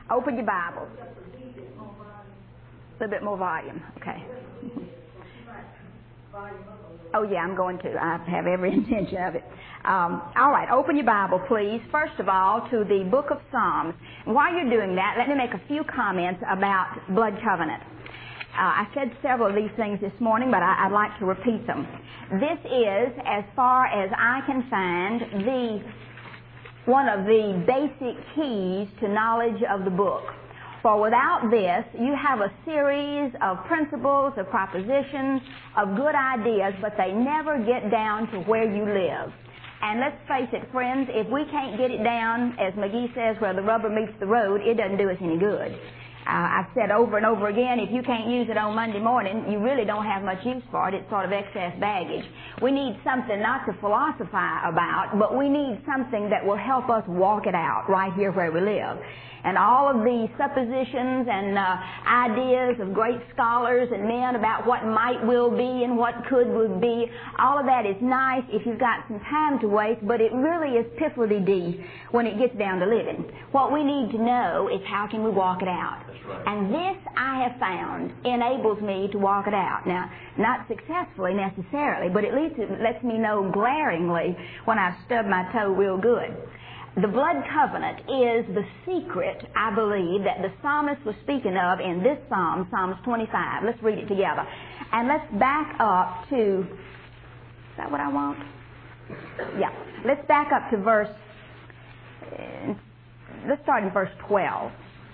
Open your Bible. A little bit more volume. Okay. Oh, yeah, I'm going to. I have every intention of it. All right, open your Bible, please, first of all, to the book of Psalms. And while you're doing that, let me make a few comments about blood covenant. I said several of these things this morning, but I'd like to repeat them. This is, as far as I can find, one of the basic keys to knowledge of the book. For without this, you have a series of principles, of propositions, of good ideas, but they never get down to where you live. And let's face it, friends, if we can't get it down, as McGee says, where the rubber meets the road, it doesn't do us any good. I've said over and over again, if you can't use it on Monday morning, you really don't have much use for it. It's sort of excess baggage. We need something not to philosophize about, but we need something that will help us walk it out right here where we live. And all of the suppositions and ideas of great scholars and men about what might will be and what could would be, all of that is nice if you've got some time to waste, but it really is piffle-de-dee when it gets down to living. What we need to know is how can we walk it out. Right. And this, I have found, enables me to walk it out. Now, not successfully necessarily, but at least it lets me know glaringly when I've stubbed my toe real good. The blood covenant is the secret, I believe, that the psalmist was speaking of in this psalm, Psalms 25. Let's read it together. And let's back up to, is that what I want? Yeah. Let's back up to let's start in verse 12.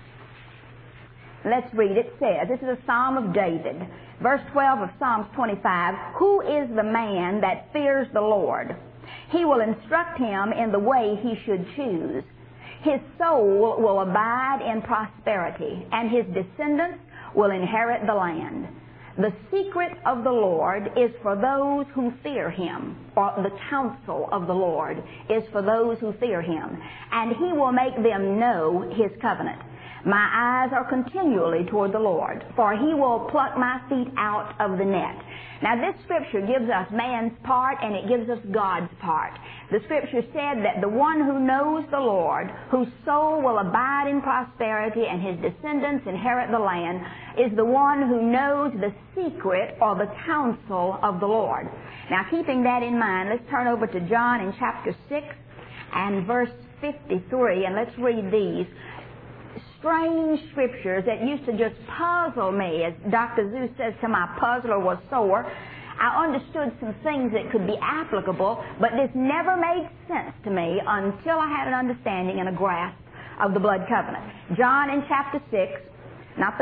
Let's read. It says, this is a psalm of David. Verse 12 of Psalms 25, who is the man that fears the Lord? He will instruct him in the way he should choose. His soul will abide in prosperity, and his descendants will inherit the land. The secret of the Lord is for those who fear him, or the counsel of the Lord is for those who fear him, and he will make them know his covenant. My eyes are continually toward the Lord, for he will pluck my feet out of the net. Now, this scripture gives us man's part and it gives us God's part. The scripture said that the one who knows the Lord, whose soul will abide in prosperity and his descendants inherit the land, is the one who knows the secret or the counsel of the Lord. Now, keeping that in mind, let's turn over to John in chapter 6 and verse 53, and let's read these strange scriptures that used to just puzzle me. As Dr. Zeus says to my puzzler was sore, I understood some things that could be applicable, but this never made sense to me until I had an understanding and a grasp of the blood covenant. John in chapter 6, not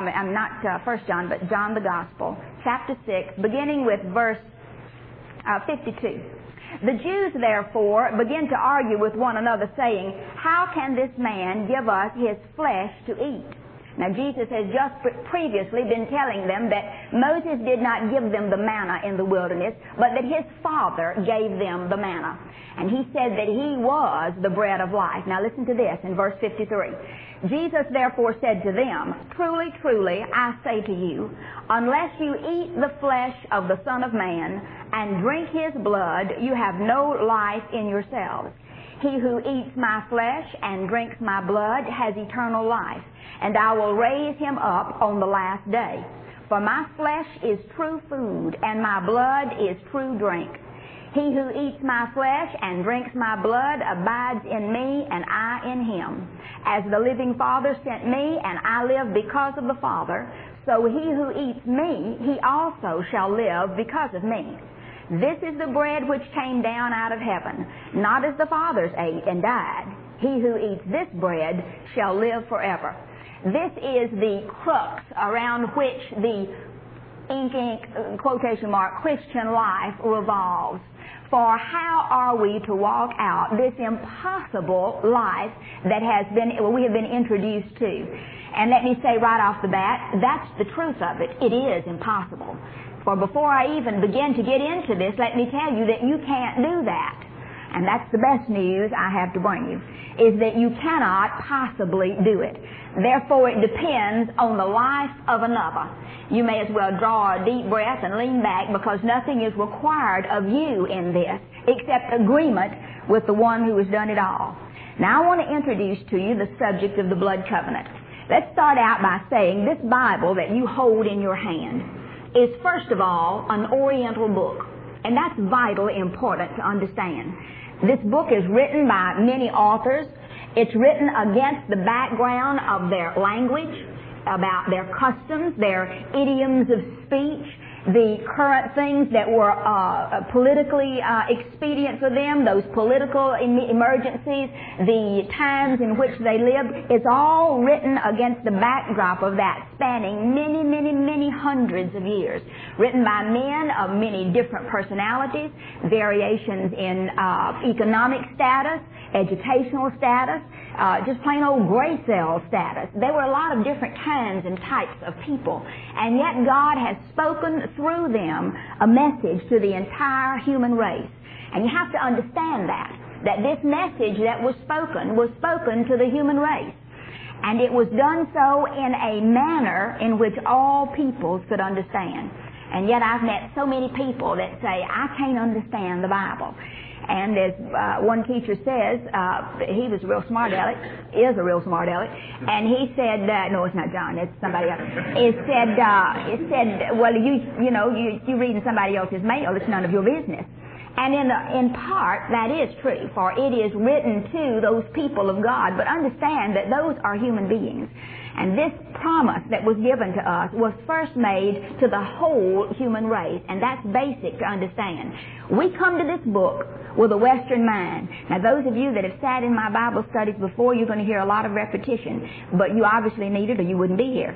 1 John, but John the Gospel, chapter 6, beginning with verse 52. The Jews, therefore, began to argue with one another, saying, how can this man give us his flesh to eat? Now, Jesus has just previously been telling them that Moses did not give them the manna in the wilderness, but that his Father gave them the manna. And he said that he was the bread of life. Now, listen to this in verse 53. Jesus therefore said to them, truly, truly, I say to you, unless you eat the flesh of the Son of Man and drink his blood, you have no life in yourselves. He who eats my flesh and drinks my blood has eternal life, and I will raise him up on the last day. For my flesh is true food, and my blood is true drink. He who eats my flesh and drinks my blood abides in me, and I in him. As the living Father sent me, and I live because of the Father, so he who eats me, he also shall live because of me. This is the bread which came down out of heaven, not as the fathers ate and died. He who eats this bread shall live forever. This is the crux around which the quotation mark, Christian life revolves. For how are we to walk out this impossible life that we have been introduced to? And let me say right off the bat, that's the truth of it. It is impossible. For before I even begin to get into this, let me tell you that you can't do that. And that's the best news I have to bring you, is that you cannot possibly do it. Therefore, it depends on the life of another. You may as well draw a deep breath and lean back, because nothing is required of you in this except agreement with the one who has done it all. Now I want to introduce to you the subject of the blood covenant. Let's start out by saying this Bible that you hold in your hand is, first of all, an Oriental book. And that's vitally important to understand. This book is written by many authors. It's written against the background of their language, about their customs, their idioms of speech, the current things that were politically expedient for them, those political emergencies, the times in which they lived. It's all written against the backdrop of that, spanning many, many, many hundreds of years. Written by men of many different personalities, variations in economic status, educational status, just plain old gray cell status. There were a lot of different kinds and types of people. And yet God has spoken through them a message to the entire human race. And you have to understand that this message that was spoken to the human race. And it was done so in a manner in which all peoples could understand. And yet I've met so many people that say, I can't understand the Bible. And as one teacher says, he was a real smart aleck, is a real smart aleck, and he said, no, it's not John, it's somebody else. It said, well, you reading somebody else's mail, it's none of your business. And in part, that is true, for it is written to those people of God, but understand that those are human beings. And this promise that was given to us was first made to the whole human race, and that's basic to understand. We come to this book with a Western mind. Now, those of you that have sat in my Bible studies before, you're going to hear a lot of repetition, but you obviously need it or you wouldn't be here.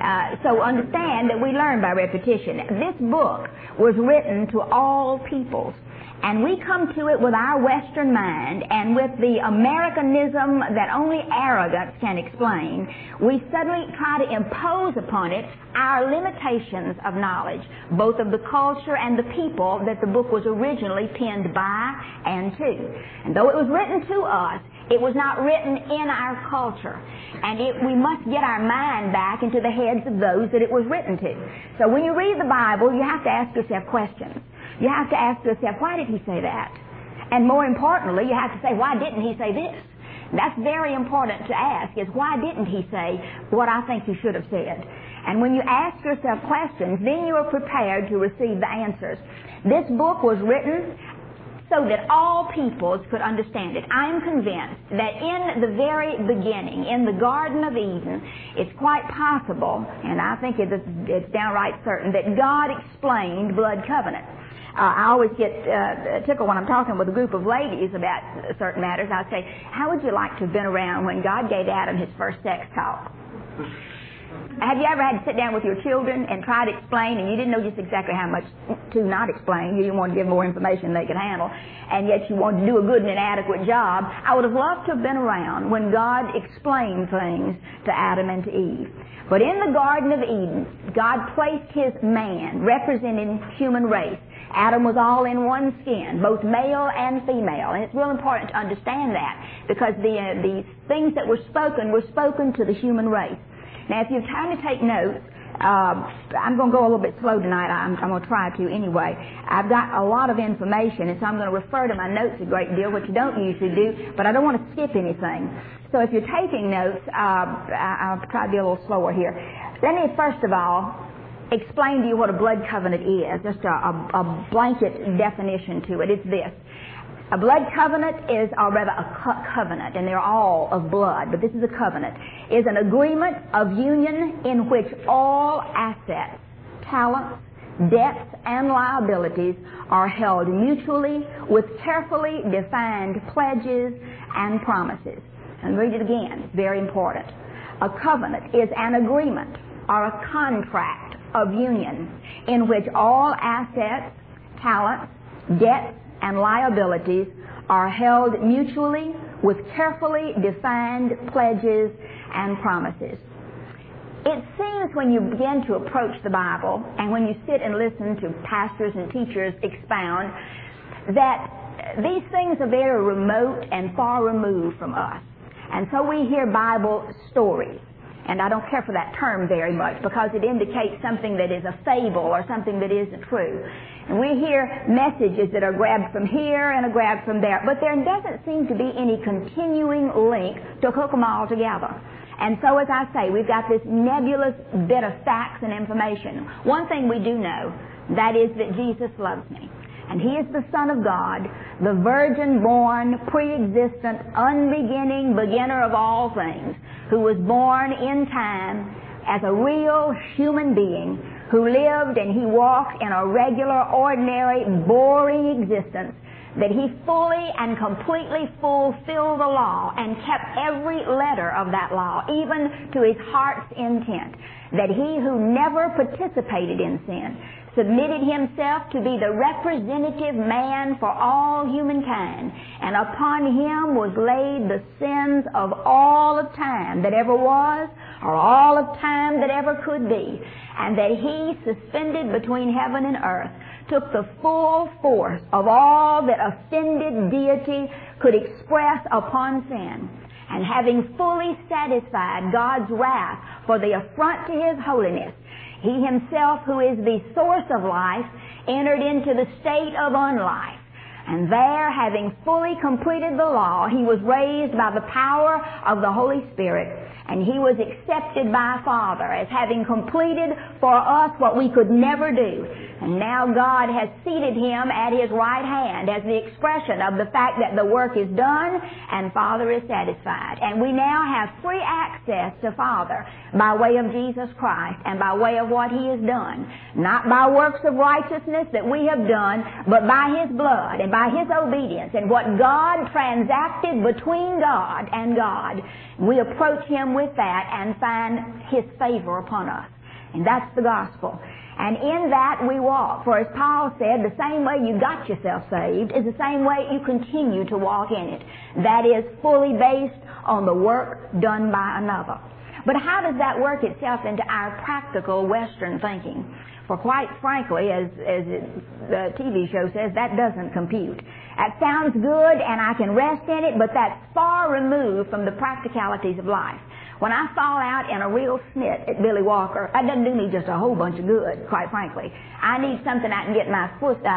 So understand that we learn by repetition. This book was written to all peoples. And we come to it with our Western mind and with the Americanism that only arrogance can explain. We suddenly try to impose upon it our limitations of knowledge, both of the culture and the people that the book was originally penned by and to. And though it was written to us, it was not written in our culture. And we must get our mind back into the heads of those that it was written to. So when you read the Bible, you have to ask yourself questions. You have to ask yourself, why did he say that? And more importantly, you have to say, why didn't he say this? That's very important to ask, is why didn't he say what I think he should have said? And when you ask yourself questions, then you are prepared to receive the answers. This book was written so that all peoples could understand it. I am convinced that in the very beginning, in the Garden of Eden, it's quite possible, and I think it's downright certain, that God explained blood covenant. I always get tickled when I'm talking with a group of ladies about certain matters. I say, how would you like to have been around when God gave Adam his first sex talk? Have you ever had to sit down with your children and try to explain, and you didn't know just exactly how much to not explain? You didn't want to give more information than they could handle, and yet you wanted to do a good and an adequate job. I would have loved to have been around when God explained things to Adam and to Eve. But in the Garden of Eden, God placed his man, representing human race. Adam was all in one skin, both male and female. And it's real important to understand that, because the things that were spoken to the human race. Now, if you have time to take notes, I'm going to go a little bit slow tonight. I'm going to try to anyway. I've got a lot of information, and so I'm going to refer to my notes a great deal, which you don't usually do, but I don't want to skip anything. So if you're taking notes, I'll try to be a little slower here. Let me, first of all, explain to you what a blood covenant is, just a blanket definition to it. It's this. A blood covenant is, or rather a covenant, and they're all of blood, but this is a covenant, is an agreement of union in which all assets, talents, debts, and liabilities are held mutually with carefully defined pledges and promises. And read it again, it's very important. A covenant is an agreement or a contract of union in which all assets, talents, debts, and liabilities are held mutually with carefully defined pledges and promises. It seems when you begin to approach the Bible and when you sit and listen to pastors and teachers expound that these things are very remote and far removed from us. And so we hear Bible stories. And I don't care for that term very much because it indicates something that is a fable or something that isn't true. And we hear messages that are grabbed from here and are grabbed from there, but there doesn't seem to be any continuing link to hook them all together. And so, as I say, we've got this nebulous bit of facts and information. One thing we do know, that is that Jesus loves me. And He is the Son of God, the virgin-born, pre-existent, unbeginning beginner of all things, who was born in time as a real human being who lived and He walked in a regular, ordinary, boring existence, that He fully and completely fulfilled the law and kept every letter of that law, even to His heart's intent, that He who never participated in sin submitted Himself to be the representative man for all humankind, and upon Him was laid the sins of all of time that ever was, or all of time that ever could be, and that He, suspended between heaven and earth, took the full force of all that offended deity could express upon sin, and having fully satisfied God's wrath for the affront to His holiness, He Himself, who is the source of life, entered into the state of unlife. And there, having fully completed the law, He was raised by the power of the Holy Spirit, and He was accepted by Father as having completed for us what we could never do. And now God has seated Him at His right hand as the expression of the fact that the work is done and Father is satisfied. And we now have free access to Father by way of Jesus Christ and by way of what He has done. Not by works of righteousness that we have done, but by His blood and by His obedience and what God transacted between God and God. We approach Him with that and find His favor upon us. And that's the gospel. And in that we walk. For as Paul said, the same way you got yourself saved is the same way you continue to walk in it. That is fully based on the work done by another. But how does that work itself into our practical Western thinking? For quite frankly, as the TV show says, that doesn't compute. That sounds good and I can rest in it, but that's far removed from the practicalities of life. When I fall out in a real snit at Billy Walker, that doesn't do me just a whole bunch of good, quite frankly. I need something I can get my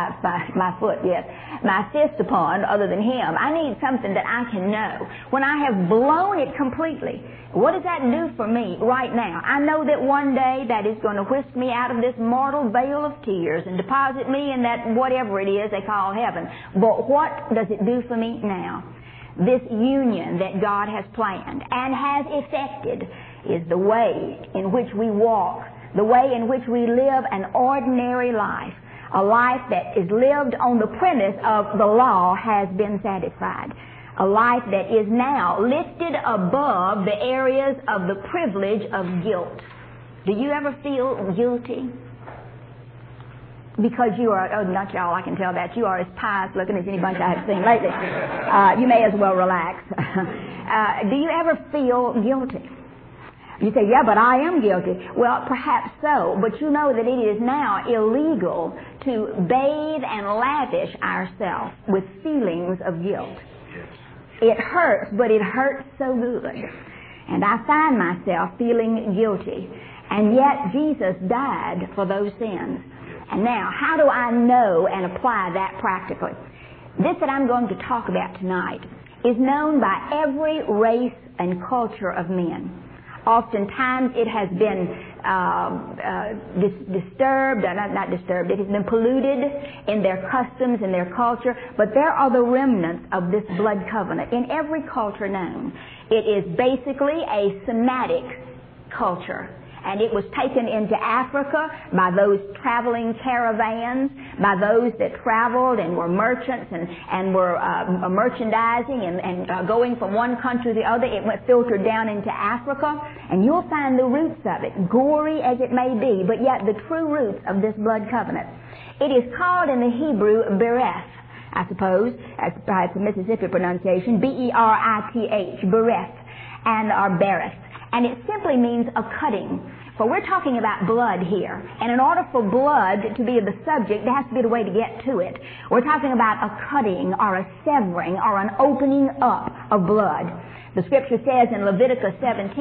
fist upon other than him. I need something that I can know. When I have blown it completely, what does that do for me right now? I know that one day that is going to whisk me out of this mortal veil of tears and deposit me in that whatever it is they call heaven. But what does it do for me now? This union that God has planned and has effected is the way in which we walk, the way in which we live an ordinary life, a life that is lived on the premise of the law has been satisfied, a life that is now lifted above the areas of the privilege of guilt. Do you ever feel guilty? Because you are, oh, not y'all, I can tell that. You are as pious looking as any bunch I have seen lately. You may as well relax. Do you ever feel guilty? You say, yeah, but I am guilty. Well, perhaps so, but you know that it is now illegal to bathe and lavish ourselves with feelings of guilt. It hurts, but it hurts so good. And I find myself feeling guilty. And yet Jesus died for those sins. And now, how do I know and apply that practically? This that I'm going to talk about tonight is known by every race and culture of men. Oftentimes it has been disturbed, not disturbed, it has been polluted in their customs and their culture, but there are the remnants of this blood covenant in every culture known. It is basically a Semitic culture. And it was taken into Africa by those traveling caravans, by those that traveled and were merchants and were merchandising and going from one country to the other. It went filtered down into Africa, and you'll find the roots of it, gory as it may be, but yet the true roots of this blood covenant. It is called in the Hebrew bereth, I suppose, as perhaps a Mississippi pronunciation, B-E-R-I-T-H, bereth, or bereth. And it simply means a cutting For we're talking about blood here. And in order for blood to be the subject, there has to be a way to get to it. We're talking about a cutting or a severing or an opening up of blood. The scripture says in Leviticus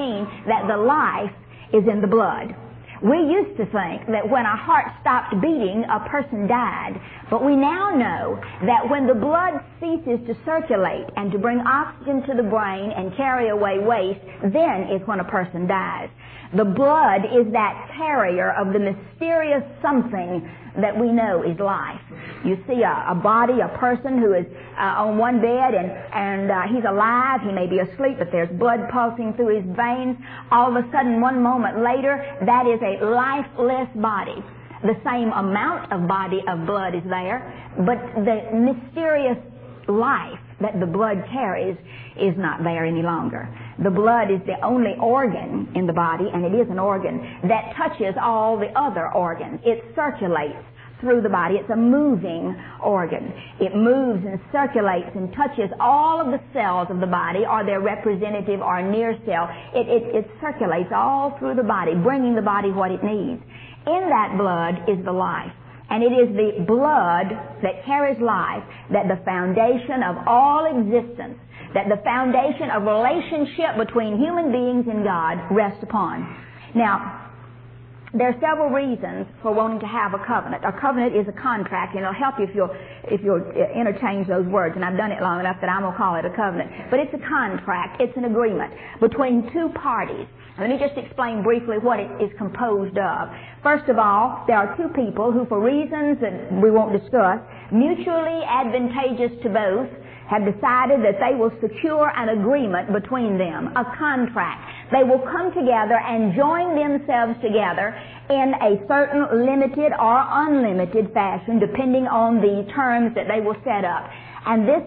17 that the life is in the blood. We used to think that when our heart stopped beating, a person died. But we now know that when the blood ceases to circulate and to bring oxygen to the brain and carry away waste, then is when a person dies. The blood is that carrier of the mysterious something that we know is life. You see a body, a person who is on one bed and he's alive. He may be asleep, but there's blood pulsing through his veins. All of a sudden, one moment later, that is a lifeless body. The same amount of body of blood is there, but the mysterious life that the blood carries is not there any longer. The blood is the only organ in the body, and it is an organ that touches all the other organs. It circulates through the body. It's a moving organ. It moves and circulates and touches all of the cells of the body, or their representative or near cell. It circulates all through the body, bringing the body what it needs. In that blood is the life. And it is the blood that carries life, that the foundation of all existence, that the foundation of relationship between human beings and God rests upon. Now, there are several reasons for wanting to have a covenant. A covenant is a contract, and it'll help you if you'll interchange those words. And I've done it long enough that I'm going to call it a covenant. But it's a contract. It's an agreement between two parties. Let me just explain briefly what it is composed of. First of all, there are two people who, for reasons that we won't discuss, mutually advantageous to both, have decided that they will secure an agreement between them, a contract. They will come together and join themselves together in a certain limited or unlimited fashion, depending on the terms that they will set up. And this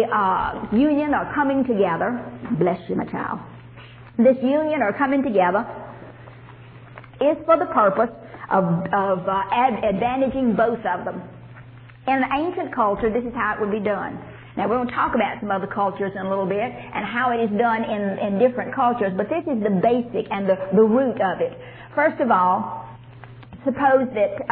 union or coming together, bless you, my child, this union or coming together is for the purpose of advantaging both of them. In an ancient culture, this is how it would be done. Now, we're going to talk about some other cultures in a little bit and how it is done in different cultures, but this is the basic and the root of it. First of all, suppose that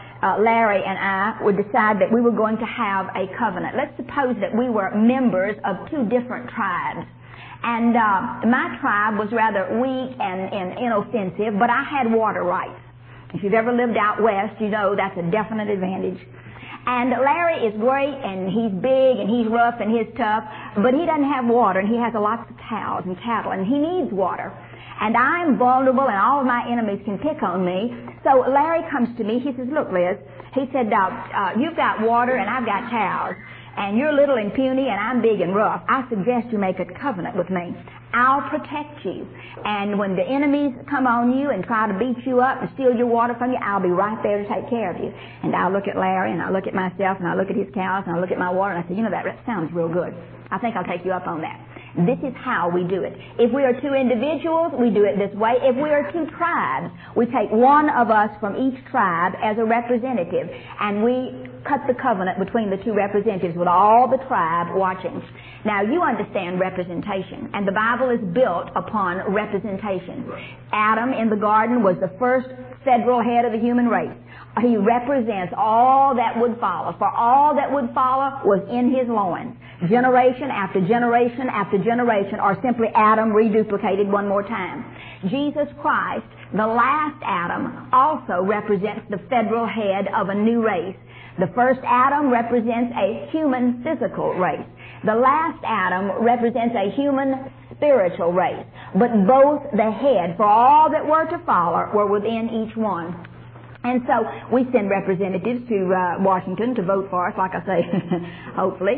Larry and I would decide that we were going to have a covenant. Let's suppose that we were members of two different tribes. And my tribe was rather weak and inoffensive, but I had water rights. If you've ever lived out west, you know that's a definite advantage. And Larry is great, and he's big, and he's rough, and he's tough, but he doesn't have water, and he has lots of cows and cattle, and he needs water. And I'm vulnerable, and all of my enemies can pick on me. So Larry comes to me. He says, look, Liz, he said, you've got water, and I've got cows. And you're little and puny, and I'm big and rough. I suggest you make a covenant with me. I'll protect you. And when the enemies come on you and try to beat you up and steal your water from you, I'll be right there to take care of you. And I'll look at Larry, and I'll look at myself, and I'll look at his cows, and I'll look at my water, and I say, that sounds real good. I think I'll take you up on that. This is how we do it. If we are two individuals, we do it this way. If we are two tribes, we take one of us from each tribe as a representative, and we cut the covenant between the two representatives with all the tribe watching. Now, you understand representation, and the Bible is built upon representation. Adam in the garden was the first federal head of the human race. He represents all that would follow, for all that would follow was in his loins. Generation after generation after generation, or simply Adam reduplicated one more time. Jesus Christ, the last Adam, also represents the federal head of a new race. The first Adam represents a human physical race. The last Adam represents a human spiritual race. But both the head, for all that were to follow, were within each one. And so we send representatives to Washington to vote for us, like I say, hopefully.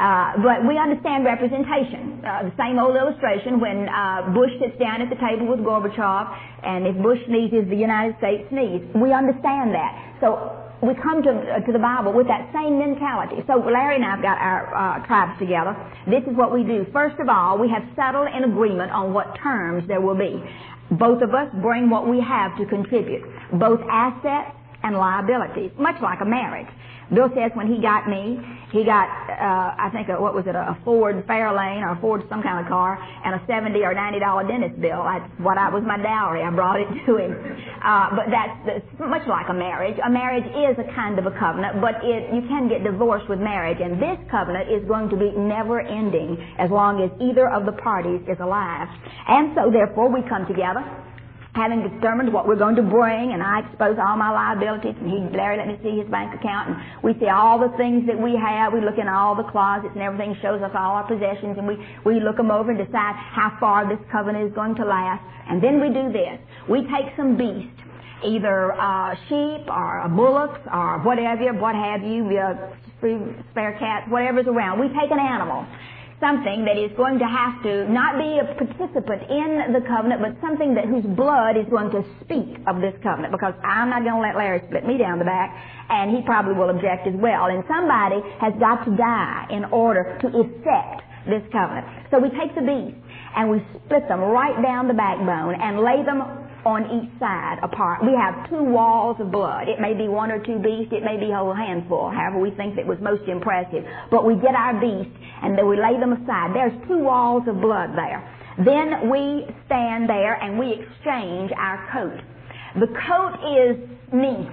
But we understand representation. The same old illustration when Bush sits down at the table with Gorbachev, and if Bush sneezes, the United States sneezes. We understand that. So we come to the Bible with that same mentality. So Larry and I have got our tribes together. This is what we do. First of all, we have settled an agreement on what terms there will be. Both of us bring what we have to contribute, both assets and liabilities, much like a marriage. Bill says when he got me, he got, I think, a Ford Fairlane or a Ford some kind of car and a $70 or $90 dentist bill. That's what was my dowry. I brought it to him. But that's much like a marriage. A marriage is a kind of a covenant, but you can get divorced with marriage. And this covenant is going to be never ending as long as either of the parties is alive. And so, therefore, we come together, having determined what we're going to bring, and I expose all my liabilities, and Larry let me see his bank account, and we see all the things that we have. We look in all the closets and everything, shows us all our possessions, and we look them over and decide how far this covenant is going to last. And then we do this. We take some beast, either sheep or bullocks or what have you, spare cats, whatever's around. We take an animal, something that is going to have to not be a participant in the covenant, but something that whose blood is going to speak of this covenant, because I'm not going to let Larry split me down the back, and he probably will object as well. And somebody has got to die in order to effect this covenant. So we take the beast and we split them right down the backbone and lay them on each side apart. We have 2 walls of blood. It may be 1 or 2 beasts. It may be a whole handful, however we think that was most impressive. But we get our beast and then we lay them aside. There's 2 walls of blood there. Then we stand there and we exchange our coat. The coat is me.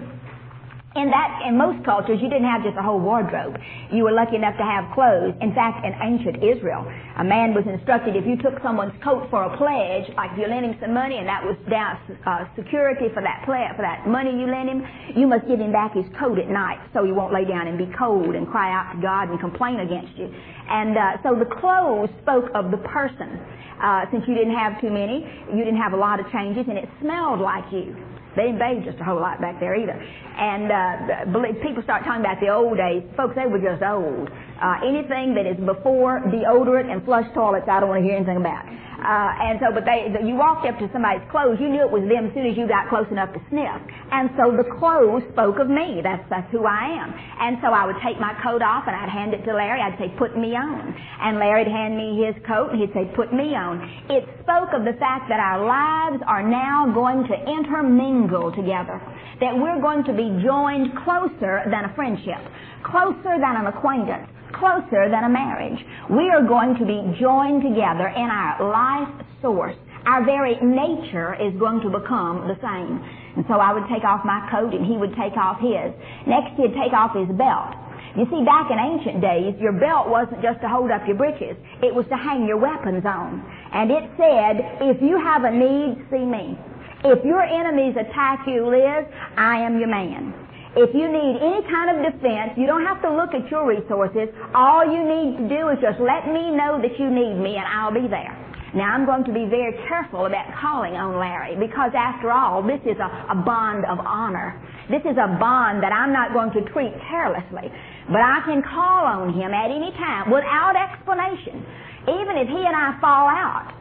In most cultures, you didn't have just a whole wardrobe. You were lucky enough to have clothes. In fact, in ancient Israel, a man was instructed if you took someone's coat for a pledge, like if you lent him some money and that was down security for that money you lent him, you must give him back his coat at night so he won't lay down and be cold and cry out to God and complain against you. And so the clothes spoke of the person. Since you didn't have too many, you didn't have a lot of changes, and it smelled like you. They didn't bathe just a whole lot back there either. And people start talking about the old days. Folks, they were just old. Anything that is before deodorant and flush toilets, I don't want to hear anything about. But you walked up to somebody's clothes, you knew it was them as soon as you got close enough to sniff. And so the clothes spoke of me. That's who I am. And so I would take my coat off and I'd hand it to Larry. I'd say, put me on. And Larry'd hand me his coat and he'd say, put me on. It spoke of the fact that our lives are now going to intermingle together. That we're going to be joined closer than a friendship, closer than an acquaintance, closer than a marriage. We are going to be joined together in our life source. Our very nature is going to become the same. And so I would take off my coat and he would take off his. Next he'd take off his belt. You see, back in ancient days, your belt wasn't just to hold up your breeches. It was to hang your weapons on. And it said, if you have a need, see me. If your enemies attack you, Liz, I am your man. If you need any kind of defense, you don't have to look at your resources. All you need to do is just let me know that you need me and I'll be there. Now, I'm going to be very careful about calling on Larry because, after all, this is a bond of honor. This is a bond that I'm not going to treat carelessly. But I can call on him at any time without explanation. Even if he and I fall out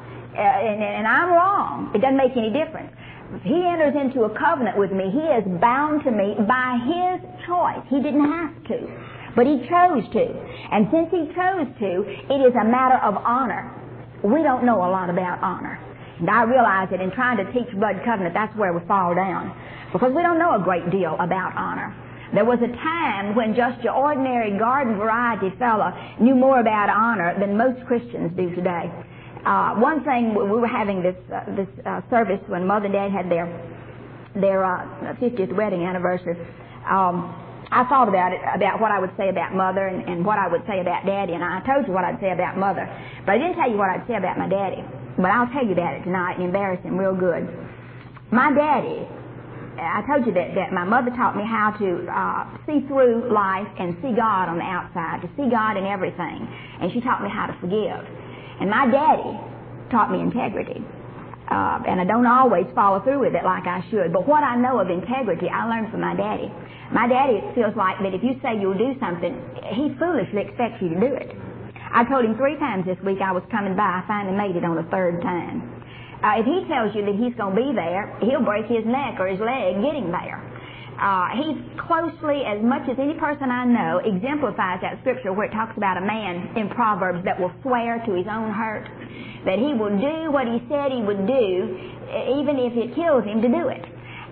and I'm wrong, it doesn't make any difference. If he enters into a covenant with me, he is bound to me by his choice. He didn't have to, but he chose to. And since he chose to, it is a matter of honor. We don't know a lot about honor. And I realize that in trying to teach blood covenant, that's where we fall down, because we don't know a great deal about honor. There was a time when just your ordinary garden variety fella knew more about honor than most Christians do today. One thing, we were having this service when Mother and Dad had their 50th wedding anniversary. I thought about what I would say about Mother and what I would say about Daddy, and I told you what I'd say about Mother. But I didn't tell you what I'd say about my Daddy. But I'll tell you about it tonight and embarrass him real good. My Daddy, I told you that my mother taught me how to see through life and see God on the outside, to see God in everything. And she taught me how to forgive. And my Daddy taught me integrity. And I don't always follow through with it like I should. But what I know of integrity, I learned from my Daddy. My Daddy feels like that if you say you'll do something, he foolishly expects you to do it. I told him 3 times this week I was coming by. I finally made it on the 3rd time. If he tells you that he's going to be there, he'll break his neck or his leg getting there. He closely, as much as any person I know, exemplifies that scripture where it talks about a man in Proverbs that will swear to his own hurt, that he will do what he said he would do, even if it kills him to do it.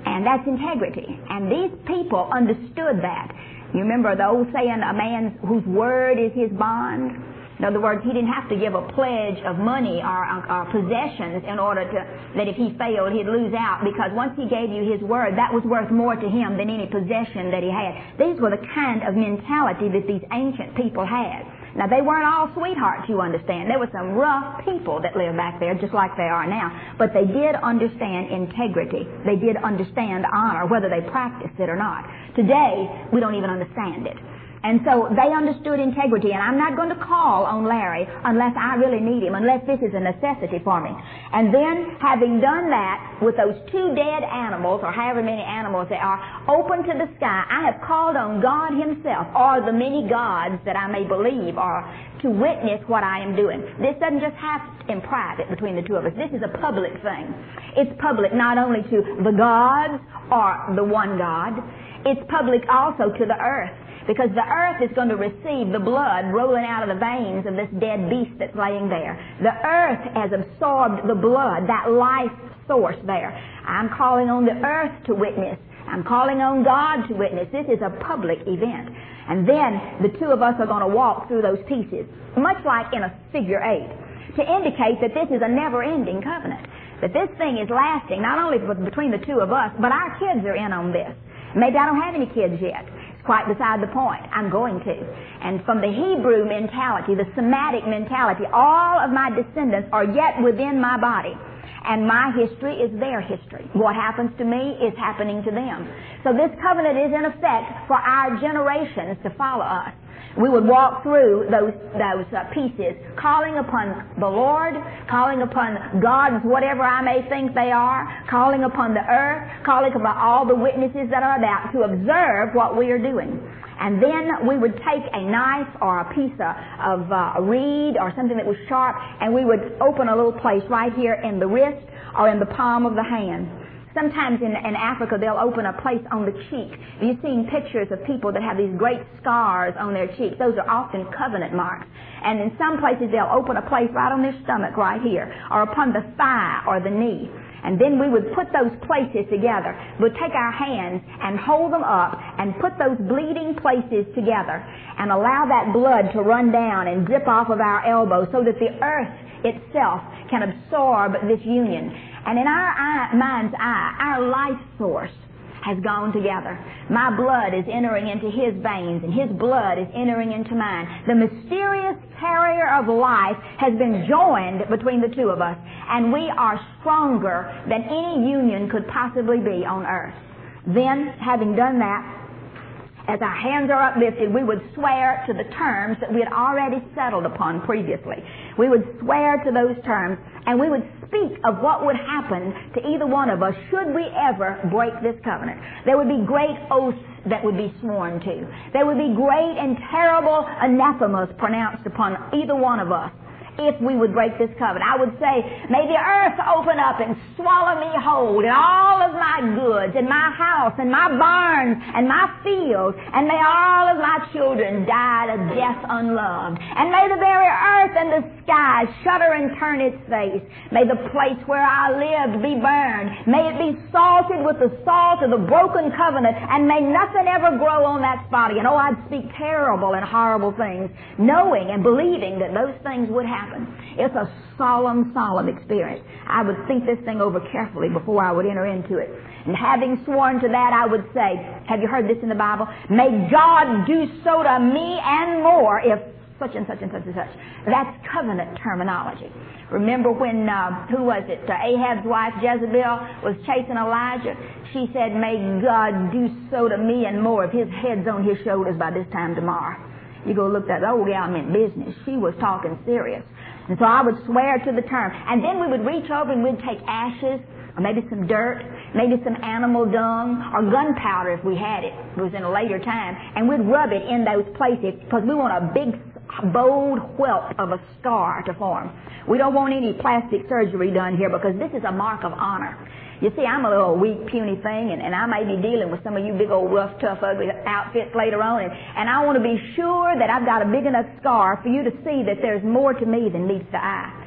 And that's integrity. And these people understood that. You remember the old saying, a man whose word is his bond? In other words, he didn't have to give a pledge of money or possessions in order that if he failed, he'd lose out, because once he gave you his word, that was worth more to him than any possession that he had. These were the kind of mentality that these ancient people had. Now, they weren't all sweethearts, you understand. There were some rough people that lived back there, just like they are now. But they did understand integrity. They did understand honor, whether they practiced it or not. Today, we don't even understand it. And so they understood integrity, and I'm not going to call on Larry unless I really need him, unless this is a necessity for me. And then, having done that with those two dead animals, or however many animals they are, open to the sky, I have called on God himself, or the many gods that I may believe, or to witness what I am doing. This doesn't just happen in private between the two of us. This is a public thing. It's public not only to the gods or the one God, it's public also to the earth. Because the earth is going to receive the blood rolling out of the veins of this dead beast that's laying there. The earth has absorbed the blood, that life source there. I'm calling on the earth to witness. I'm calling on God to witness. This is a public event. And then the two of us are going to walk through those pieces, much like in a figure 8, to indicate that this is a never-ending covenant. That this thing is lasting, not only between the two of us, but our kids are in on this. Maybe I don't have any kids yet. Quite beside the point. I'm going to. And from the Hebrew mentality, the Semitic mentality, all of my descendants are yet within my body. And my history is their history. What happens to me is happening to them. So this covenant is in effect for our generations to follow us. We would walk through those pieces, calling upon the Lord, calling upon God's whatever I may think they are, calling upon the earth, calling upon all the witnesses that are about to observe what we are doing. And then we would take a knife or a piece of a reed or something that was sharp, and we would open a little place right here in the wrist or in the palm of the hand. Sometimes in Africa, they'll open a place on the cheek. You've seen pictures of people that have these great scars on their cheeks. Those are often covenant marks. And in some places, they'll open a place right on their stomach right here, or upon the thigh or the knee. And then we would put those places together. We'd take our hands and hold them up and put those bleeding places together and allow that blood to run down and drip off of our elbows so that the earth itself can absorb this union. And in our mind's eye, our life source has gone together. My blood is entering into his veins, and his blood is entering into mine. The mysterious carrier of life has been joined between the two of us, and we are stronger than any union could possibly be on earth. Then, having done that, as our hands are uplifted, we would swear to the terms that we had already settled upon previously. We would swear to those terms, and we would speak of what would happen to either one of us should we ever break this covenant. There would be great oaths that would be sworn to. There would be great and terrible anathemas pronounced upon either one of us if we would break this covenant. I would say, may the earth open up and swallow me whole, and all of my goods, and my house, and my barns, and my fields, and may all of my children die a death unloved. And may the very earth and the sky shudder and turn its face. May the place where I lived be burned. May it be salted with the salt of the broken covenant, and may nothing ever grow on that spot again. Oh, I'd speak terrible and horrible things, knowing and believing that those things would happen. It's a solemn, solemn experience. I would think this thing over carefully before I would enter into it. And having sworn to that, I would say, have you heard this in the Bible? May God do so to me and more if such and such and such and such. That's covenant terminology. Remember when, Ahab's wife Jezebel was chasing Elijah? She said, may God do so to me and more if his head's on his shoulders by this time tomorrow. You go look that old gal meant business. She was talking serious. And so I would swear to the term. And then we would reach over and we'd take ashes, or maybe some dirt, maybe some animal dung, or gunpowder if we had it. It was in a later time. And we'd rub it in those places because we want a big, bold whelp of a scar to form. We don't want any plastic surgery done here because this is a mark of honor. You see, I'm a little weak, puny thing, and I may be dealing with some of you big old rough, tough, ugly outfits later on, and I want to be sure that I've got a big enough scar for you to see that there's more to me than meets the eye.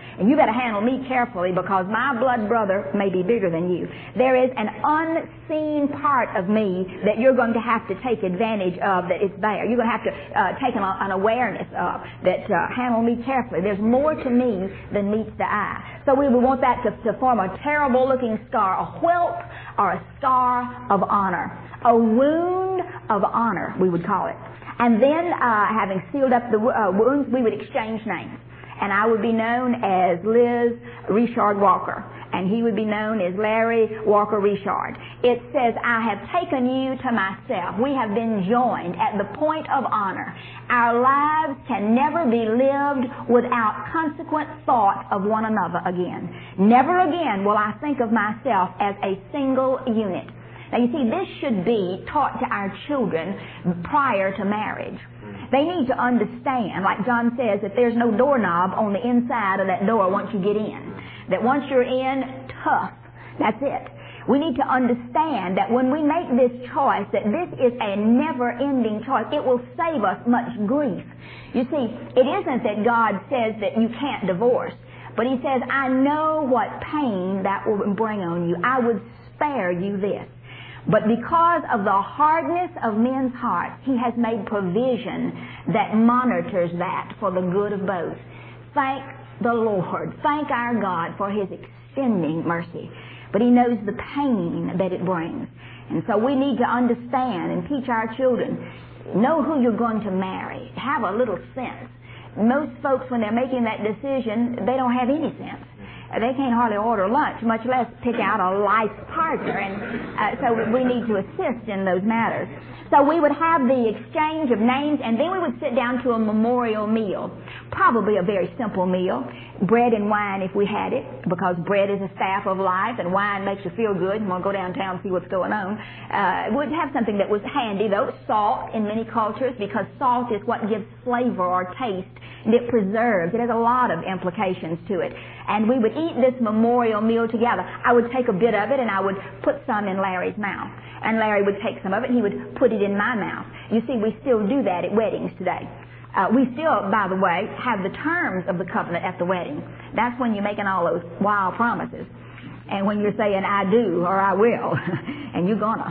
And you better handle me carefully because my blood brother may be bigger than you. There is an unseen part of me that you're going to have to take advantage of that is there. You're going to have to take an awareness of that. Handle me carefully. There's more to me than meets the eye. So we would want that to form a terrible looking scar, a whelp or a scar of honor. A wound of honor, we would call it. And then, having sealed up the wounds, we would exchange names. And I would be known as Liz Richard Walker. And he would be known as Larry Walker Richard. It says, I have taken you to myself. We have been joined at the point of honor. Our lives can never be lived without consequent thought of one another again. Never again will I think of myself as a single unit. Now, you see, this should be taught to our children prior to marriage. They need to understand, like John says, that there's no doorknob on the inside of that door once you get in. That once you're in, tough. That's it. We need to understand that when we make this choice, that this is a never-ending choice. It will save us much grief. You see, it isn't that God says that you can't divorce, but He says, I know what pain that will bring on you. I would spare you this. But because of the hardness of men's hearts, He has made provision that monitors that for the good of both. Thank the Lord. Thank our God for His extending mercy. But He knows the pain that it brings. And so we need to understand and teach our children, know who you're going to marry. Have a little sense. Most folks, when they're making that decision, they don't have any sense. They can't hardly order lunch, much less pick out a life partner. And so we need to assist in those matters. So we would have the exchange of names, and then we would sit down to a memorial meal. Probably a very simple meal. Bread and wine if we had it, because bread is a staff of life, and wine makes you feel good. You want to go downtown and see what's going on. We'd have something that was handy, though. Salt in many cultures, because salt is what gives flavor or taste, and it preserves. It has a lot of implications to it. And we would eat this memorial meal together. I would take a bit of it, and I would put some in Larry's mouth. And Larry would take some of it, and he would put it in my mouth. You see, we still do that at weddings today. We still, by the way, have the terms of the covenant at the wedding. That's when you're making all those wild promises. And when you're saying, I do, or I will, and you're gonna.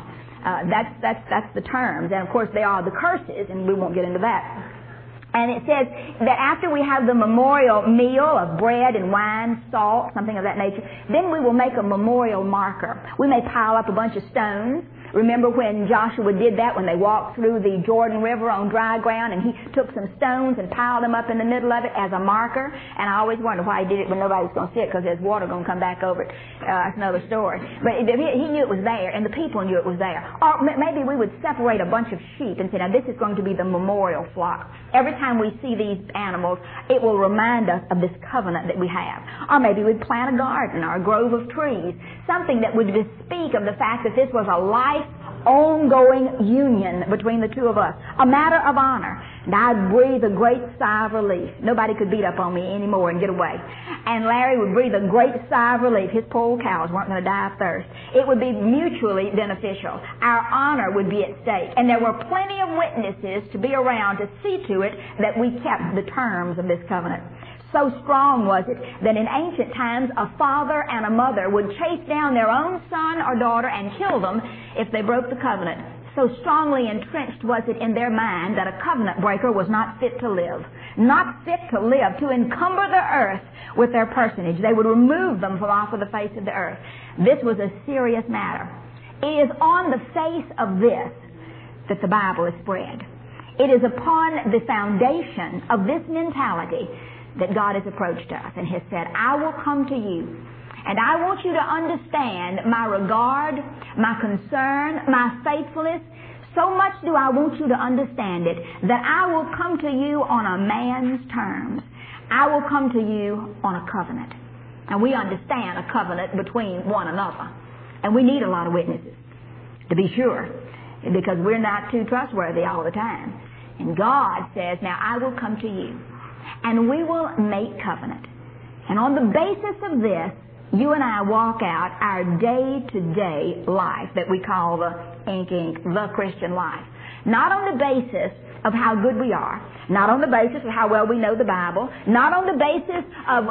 That's the terms. And, of course, they are the curses, and we won't get into that. And it says that after we have the memorial meal of bread and wine, salt, something of that nature, then we will make a memorial marker. We may pile up a bunch of stones. Remember when Joshua did that, when they walked through the Jordan River on dry ground, and he took some stones and piled them up in the middle of it as a marker? And I always wondered why he did it when nobody's going to see it, because there's water going to come back over it. That's another story. But he knew it was there, and the people knew it was there. Or maybe we would separate a bunch of sheep and say, now this is going to be the memorial flock. Every time we see these animals, it will remind us of this covenant that we have. Or maybe we'd plant a garden or a grove of trees, something that would bespeak of the fact that this was a life ongoing union between the two of us, a matter of honor. And I'd breathe a great sigh of relief. Nobody could beat up on me anymore and get away. And Larry would breathe a great sigh of relief. His poor old cows weren't going to die of thirst. It would be mutually beneficial. Our honor would be at stake. And there were plenty of witnesses to be around to see to it that we kept the terms of this covenant. So strong was it that in ancient times a father and a mother would chase down their own son or daughter and kill them if they broke the covenant. So strongly entrenched was it in their mind that a covenant breaker was not fit to live. Not fit to live, to encumber the earth with their personage. They would remove them from off of the face of the earth. This was a serious matter. It is on the face of this that the Bible is spread. It is upon the foundation of this mentality that God has approached us and has said, I will come to you, and I want you to understand my regard, my concern, my faithfulness. So much do I want you to understand it that I will come to you on a man's terms. I will come to you on a covenant. And we understand a covenant between one another. And we need a lot of witnesses, to be sure, because we're not too trustworthy all the time. And God says, now I will come to you, and we will make covenant. And on the basis of this, you and I walk out our day-to-day life that we call the the Christian life. Not on the basis of how good we are, not on the basis of how well we know the Bible, not on the basis of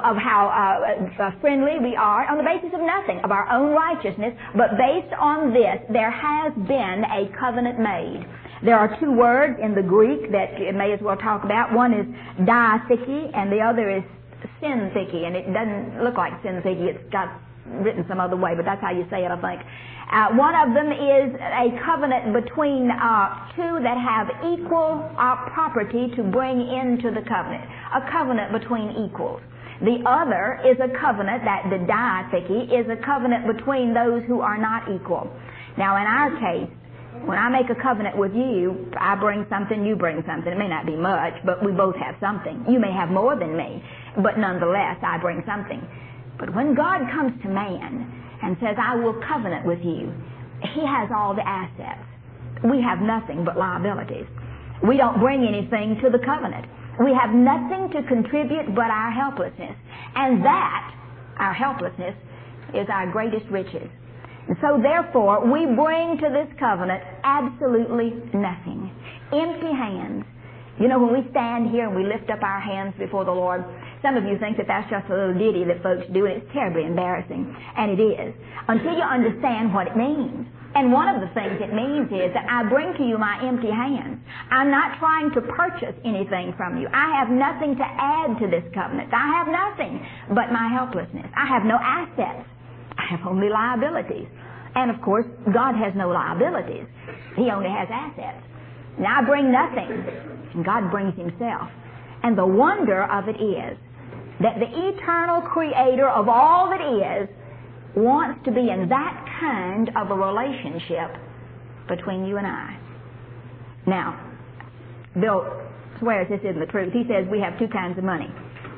how friendly we are, on the basis of nothing, of our own righteousness, but based on this, there has been a covenant made. There are two words in the Greek that you may as well talk about. One is diatheke, and the other is syntheke, and it doesn't look like syntheke. It's got written some other way, but that's how you say it, I think. One of them is a covenant between two that have equal property to bring into the covenant. A covenant between equals. The other is a covenant, that the diatheke is a covenant between those who are not equal. Now, in our case, when I make a covenant with you, I bring something, you bring something. It may not be much, but we both have something. You may have more than me, but nonetheless, I bring something. But when God comes to man and says, I will covenant with you, he has all the assets. We have nothing but liabilities. We don't bring anything to the covenant. We have nothing to contribute but our helplessness. And that, our helplessness, is our greatest riches. And so therefore, we bring to this covenant absolutely nothing. Empty hands. You know, when we stand here and we lift up our hands before the Lord, some of you think that that's just a little ditty that folks do, and it's terribly embarrassing. And it is. Until you understand what it means. And one of the things it means is that I bring to you my empty hands. I'm not trying to purchase anything from you. I have nothing to add to this covenant. I have nothing but my helplessness. I have no assets. I have only liabilities. And of course, God has no liabilities. He only has assets. Now I bring nothing, and God brings himself. And the wonder of it is that the eternal creator of all that is wants to be in that kind of a relationship between you and I. Now, Bill swears this isn't the truth. He says we have two kinds of money.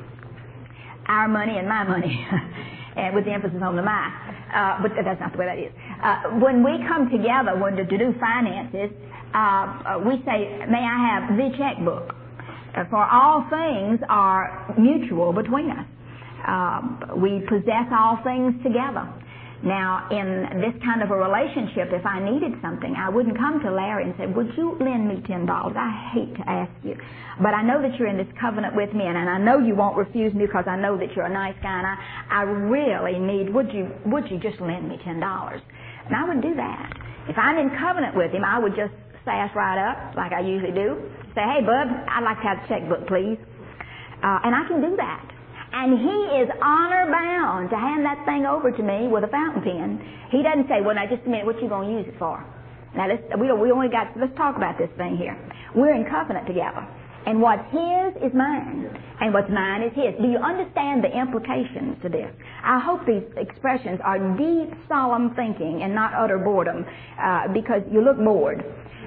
Our money and my money. And with the emphasis on the my. But that's not the way that is. When we come together to do finances, we say, may I have the checkbook? For all things are mutual between us. We possess all things together. Now, in this kind of a relationship, if I needed something, I wouldn't come to Larry and say, would you lend me $10? I hate to ask you. But I know that you're in this covenant with me, and I know you won't refuse me because I know that you're a nice guy, and I really need, would you just lend me $10? And I would do that. If I'm in covenant with him, I would just sass right up, like I usually do. Say, hey, bub, I'd like to have a checkbook, please. And I can do that. And he is honor-bound to hand that thing over to me with a fountain pen. He doesn't say, well, now, just a minute, what you going to use it for? Now, let's talk about this thing here. We're in covenant together. And what's his is mine. And what's mine is his. Do you understand the implications to this? I hope these expressions are deep, solemn thinking and not utter boredom, because you look bored.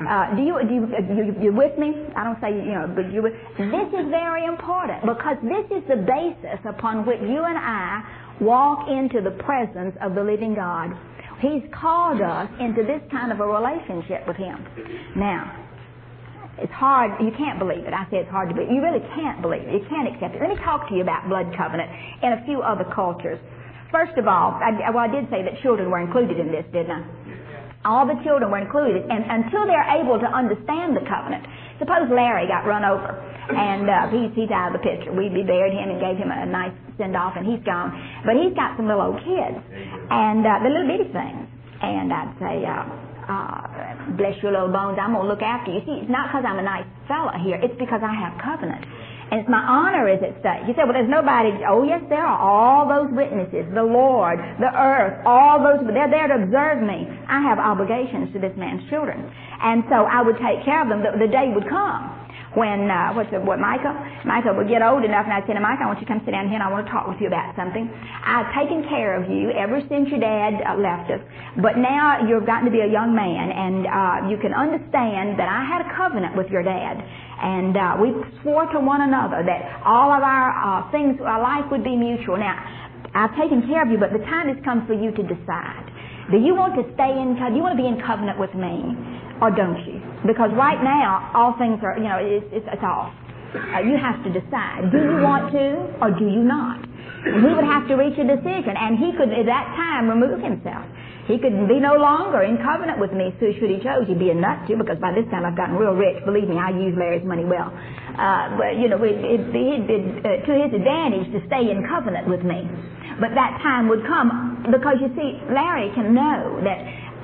You with me? I don't say, but you with. This is very important because this is the basis upon which you and I walk into the presence of the living God. He's called us into this kind of a relationship with him. Now, it's hard. You can't believe it. I say it's hard to believe. You really can't believe it. You can't accept it. Let me talk to you about blood covenant in a few other cultures. First of all, I did say that children were included in this, didn't I? All the children were included, and until they're able to understand the covenant. Suppose Larry got run over, and he's out of the picture. We buried him and gave him a nice send-off, and he's gone. But he's got some little old kids, and the little bitty things. And I'd say, bless your little bones, I'm going to look after you. See, it's not because I'm a nice fella here. It's because I have covenant. And it's my honor is at stake. You say, well, there's nobody. Oh, yes, there are. All those witnesses, the Lord, the earth, all those, they're there to observe me. I have obligations to this man's children. And so I would take care of them. The day would come when, Micah would get old enough, and I'd say to Micah, I want you to come sit down here and I want to talk with you about something. I've taken care of you ever since your dad left us, but now you've gotten to be a young man, and you can understand that I had a covenant with your dad. And we swore to one another that all of our things, our life would be mutual. Now, I've taken care of you, but the time has come for you to decide. Do you want to stay in? Do you want to be in covenant with me, or don't you? Because right now, all things are, it's off. You have to decide. Do you want to, or do you not? And he would have to reach a decision, and he could, at that time, remove himself. He could be no longer in covenant with me, so should he chose. He'd be a nut too, because by this time I've gotten real rich. Believe me, I use Larry's money well. But, you know, it'd be to his advantage to stay in covenant with me. But that time would come, because you see, Larry can know that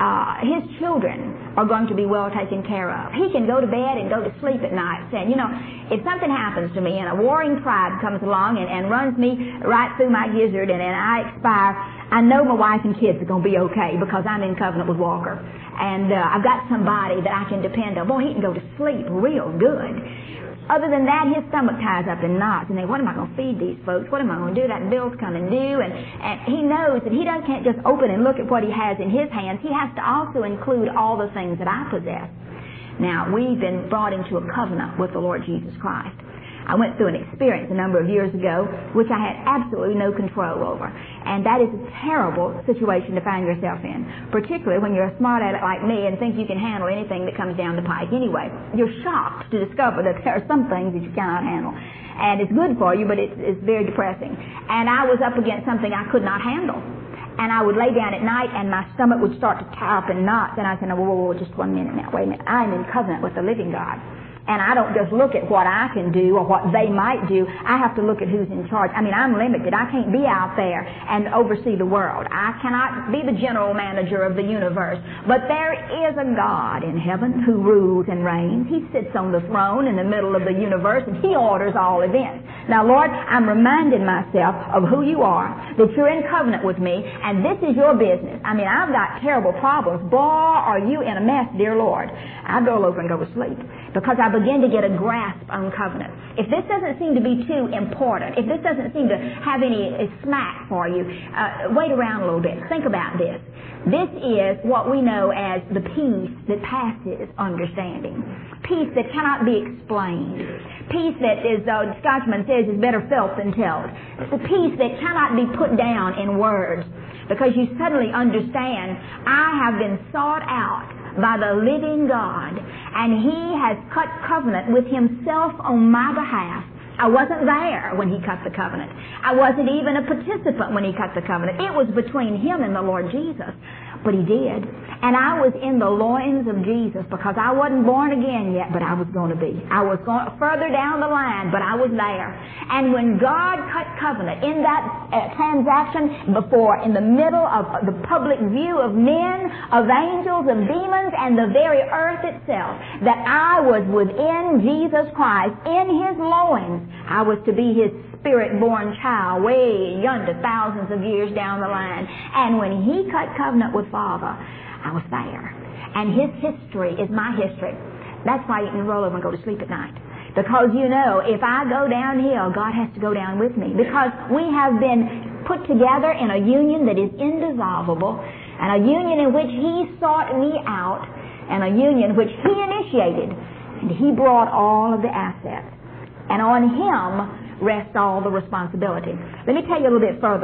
his children are going to be well taken care of. He can go to bed and go to sleep at night saying, you know, if something happens to me and a warring tribe comes along and runs me right through my gizzard and I expire, I know my wife and kids are going to be okay because I'm in covenant with Walker. And I've got somebody that I can depend on. Boy, he can go to sleep real good. Other than that, his stomach ties up in knots. And what am I going to feed these folks? What am I going to do? That bill's coming due. And he knows that he can't just open and look at what he has in his hands. He has to also include all the things that I possess. Now, we've been brought into a covenant with the Lord Jesus Christ. I went through an experience a number of years ago which I had absolutely no control over. And that is a terrible situation to find yourself in, particularly when you're a smart aleck like me and think you can handle anything that comes down the pike anyway. You're shocked to discover that there are some things that you cannot handle. And it's good for you, but it's very depressing. And I was up against something I could not handle. And I would lay down at night and my stomach would start to tie up in knots. And I said, whoa, just 1 minute now. Wait a minute. I'm in covenant with the living God. And I don't just look at what I can do or what they might do. I have to look at who's in charge. I mean, I'm limited. I can't be out there and oversee the world. I cannot be the general manager of the universe. But there is a God in heaven who rules and reigns. He sits on the throne in the middle of the universe, and He orders all events. Now, Lord, I'm reminding myself of who You are, that You're in covenant with me, and this is Your business. I mean, I've got terrible problems. Boy, are You in a mess, dear Lord. I'd roll over and go to sleep, because I begin to get a grasp on covenant. If this doesn't seem to be too important, if this doesn't seem to have any smack for you, wait around a little bit. Think about this. This is what we know as the peace that passes understanding. Peace that cannot be explained. Peace that, as the Scotchman says, is better felt than told. It's the peace that cannot be put down in words, because you suddenly understand, I have been sought out by the living God, and He has cut covenant with Himself on my behalf. I wasn't there when He cut the covenant. I wasn't even a participant when He cut the covenant. It was between Him and the Lord Jesus. But He did. And I was in the loins of Jesus, because I wasn't born again yet, but I was going to be. I was going further down the line, but I was there. And when God cut covenant in that transaction before, in the middle of the public view of men, of angels, of demons, and the very earth itself, that I was within Jesus Christ, in His loins, I was to be His Spirit-born child way yonder, thousands of years down the line. And when He cut covenant with Father, I was there. And His history is my history. That's why you can roll over and go to sleep at night. Because you know, if I go downhill, God has to go down with me. Because we have been put together in a union that is indissoluble, and a union in which He sought me out, and a union which He initiated. And He brought all of the assets. And on Him rests all the responsibility. Let me tell you a little bit further.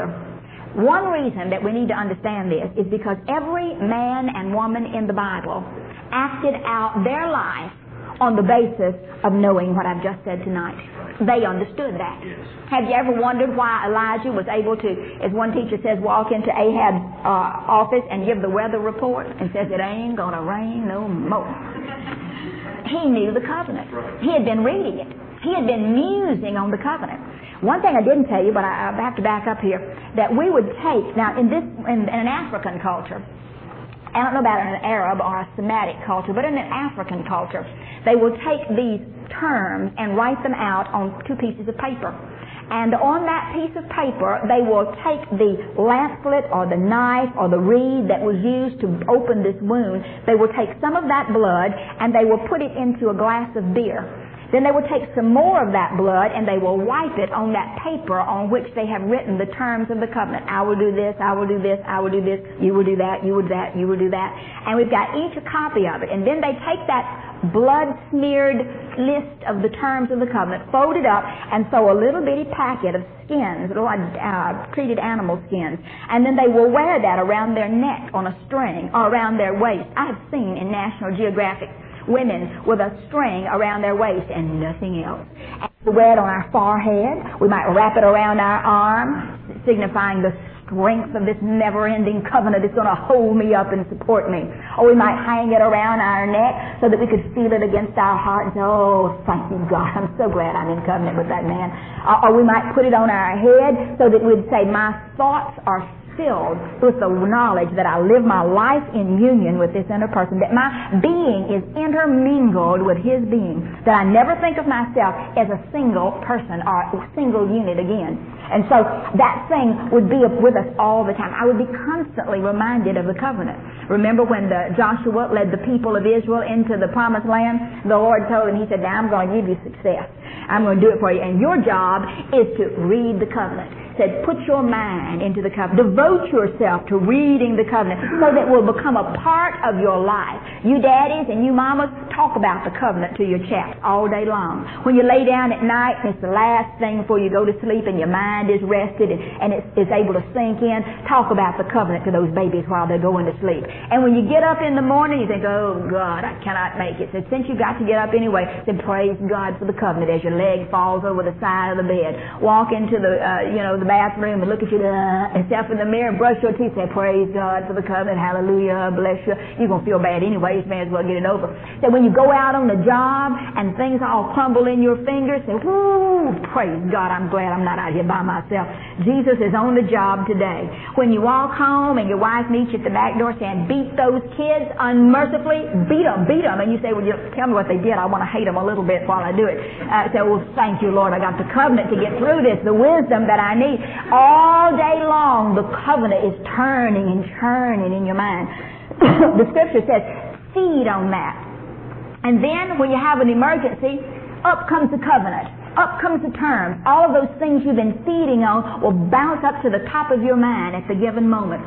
One reason that we need to understand this is because every man and woman in the Bible acted out their life on the basis of knowing what I've just said tonight. They understood that. Yes. Have you ever wondered why Elijah was able to, as one teacher says, walk into Ahab's office and give the weather report and says it ain't going to rain no more? He knew the covenant. He had been reading it. He had been musing on the covenant. One thing I didn't tell you, but I have to back up here, that we would take, now in an African culture, I don't know about an Arab or a Semitic culture, but in an African culture, they will take these terms and write them out on 2 pieces of paper. And on that piece of paper, they will take the lancet or the knife or the reed that was used to open this wound. They will take some of that blood and they will put it into a glass of beer. Then they will take some more of that blood and they will wipe it on that paper on which they have written the terms of the covenant. I will do this, I will do this, I will do this, you will do that, you will do that, you will do that. And we've got each a copy of it. And then they take that blood-smeared list of the terms of the covenant, fold it up, and sew a little bitty packet of skins, little treated animal skins. And then they will wear that around their neck on a string or around their waist. I have seen in National Geographic women with a string around their waist and nothing else. And we wear it on our forehead. We might wrap it around our arm, signifying the strength of this never-ending covenant is going to hold me up and support me. Or we might hang it around our neck so that we could feel it against our heart and say, oh, thank you, God, I'm so glad I'm in covenant with that man. Or we might put it on our head so that we'd say, my thoughts are filled with the knowledge that I live my life in union with this inner person, that my being is intermingled with his being, that I never think of myself as a single person or a single unit again. And so that thing would be with us all the time. I would be constantly reminded of the covenant. Remember when Joshua led the people of Israel into the promised land? The Lord told him, he said, now I'm going to give you success. I'm going to do it for you. And your job is to read the covenant. Said, put your mind into the covenant. Devote yourself to reading the covenant so that it will become a part of your life. You daddies and you mamas, talk about the covenant to your chaps all day long. When you lay down at night and it's the last thing before you go to sleep and your mind is rested and it's able to sink in, talk about the covenant to those babies while they're going to sleep. And when you get up in the morning, you think, oh God, I cannot make it. So since you got to get up anyway, then praise God for the covenant as your leg falls over the side of the bed. Walk into the bathroom and look at yourself in the mirror and brush your teeth. Say, praise God for the covenant. Hallelujah. Bless you. You're going to feel bad anyway. You may as well get it over. So when you go out on the job and things all crumble in your fingers, say, whoo, praise God. I'm glad I'm not out here by myself. Jesus is on the job today. When you walk home and your wife meets you at the back door saying, beat those kids unmercifully, beat them. And you say, well, tell me what they did. I want to hate them a little bit while I do it. Say, well, thank you, Lord. I got the covenant to get through this, the wisdom that I need. All day long, the covenant is turning and churning in your mind. The scripture says, feed on that. And then when you have an emergency, up comes the covenant. Up comes the terms. All of those things you've been feeding on will bounce up to the top of your mind at the given moment.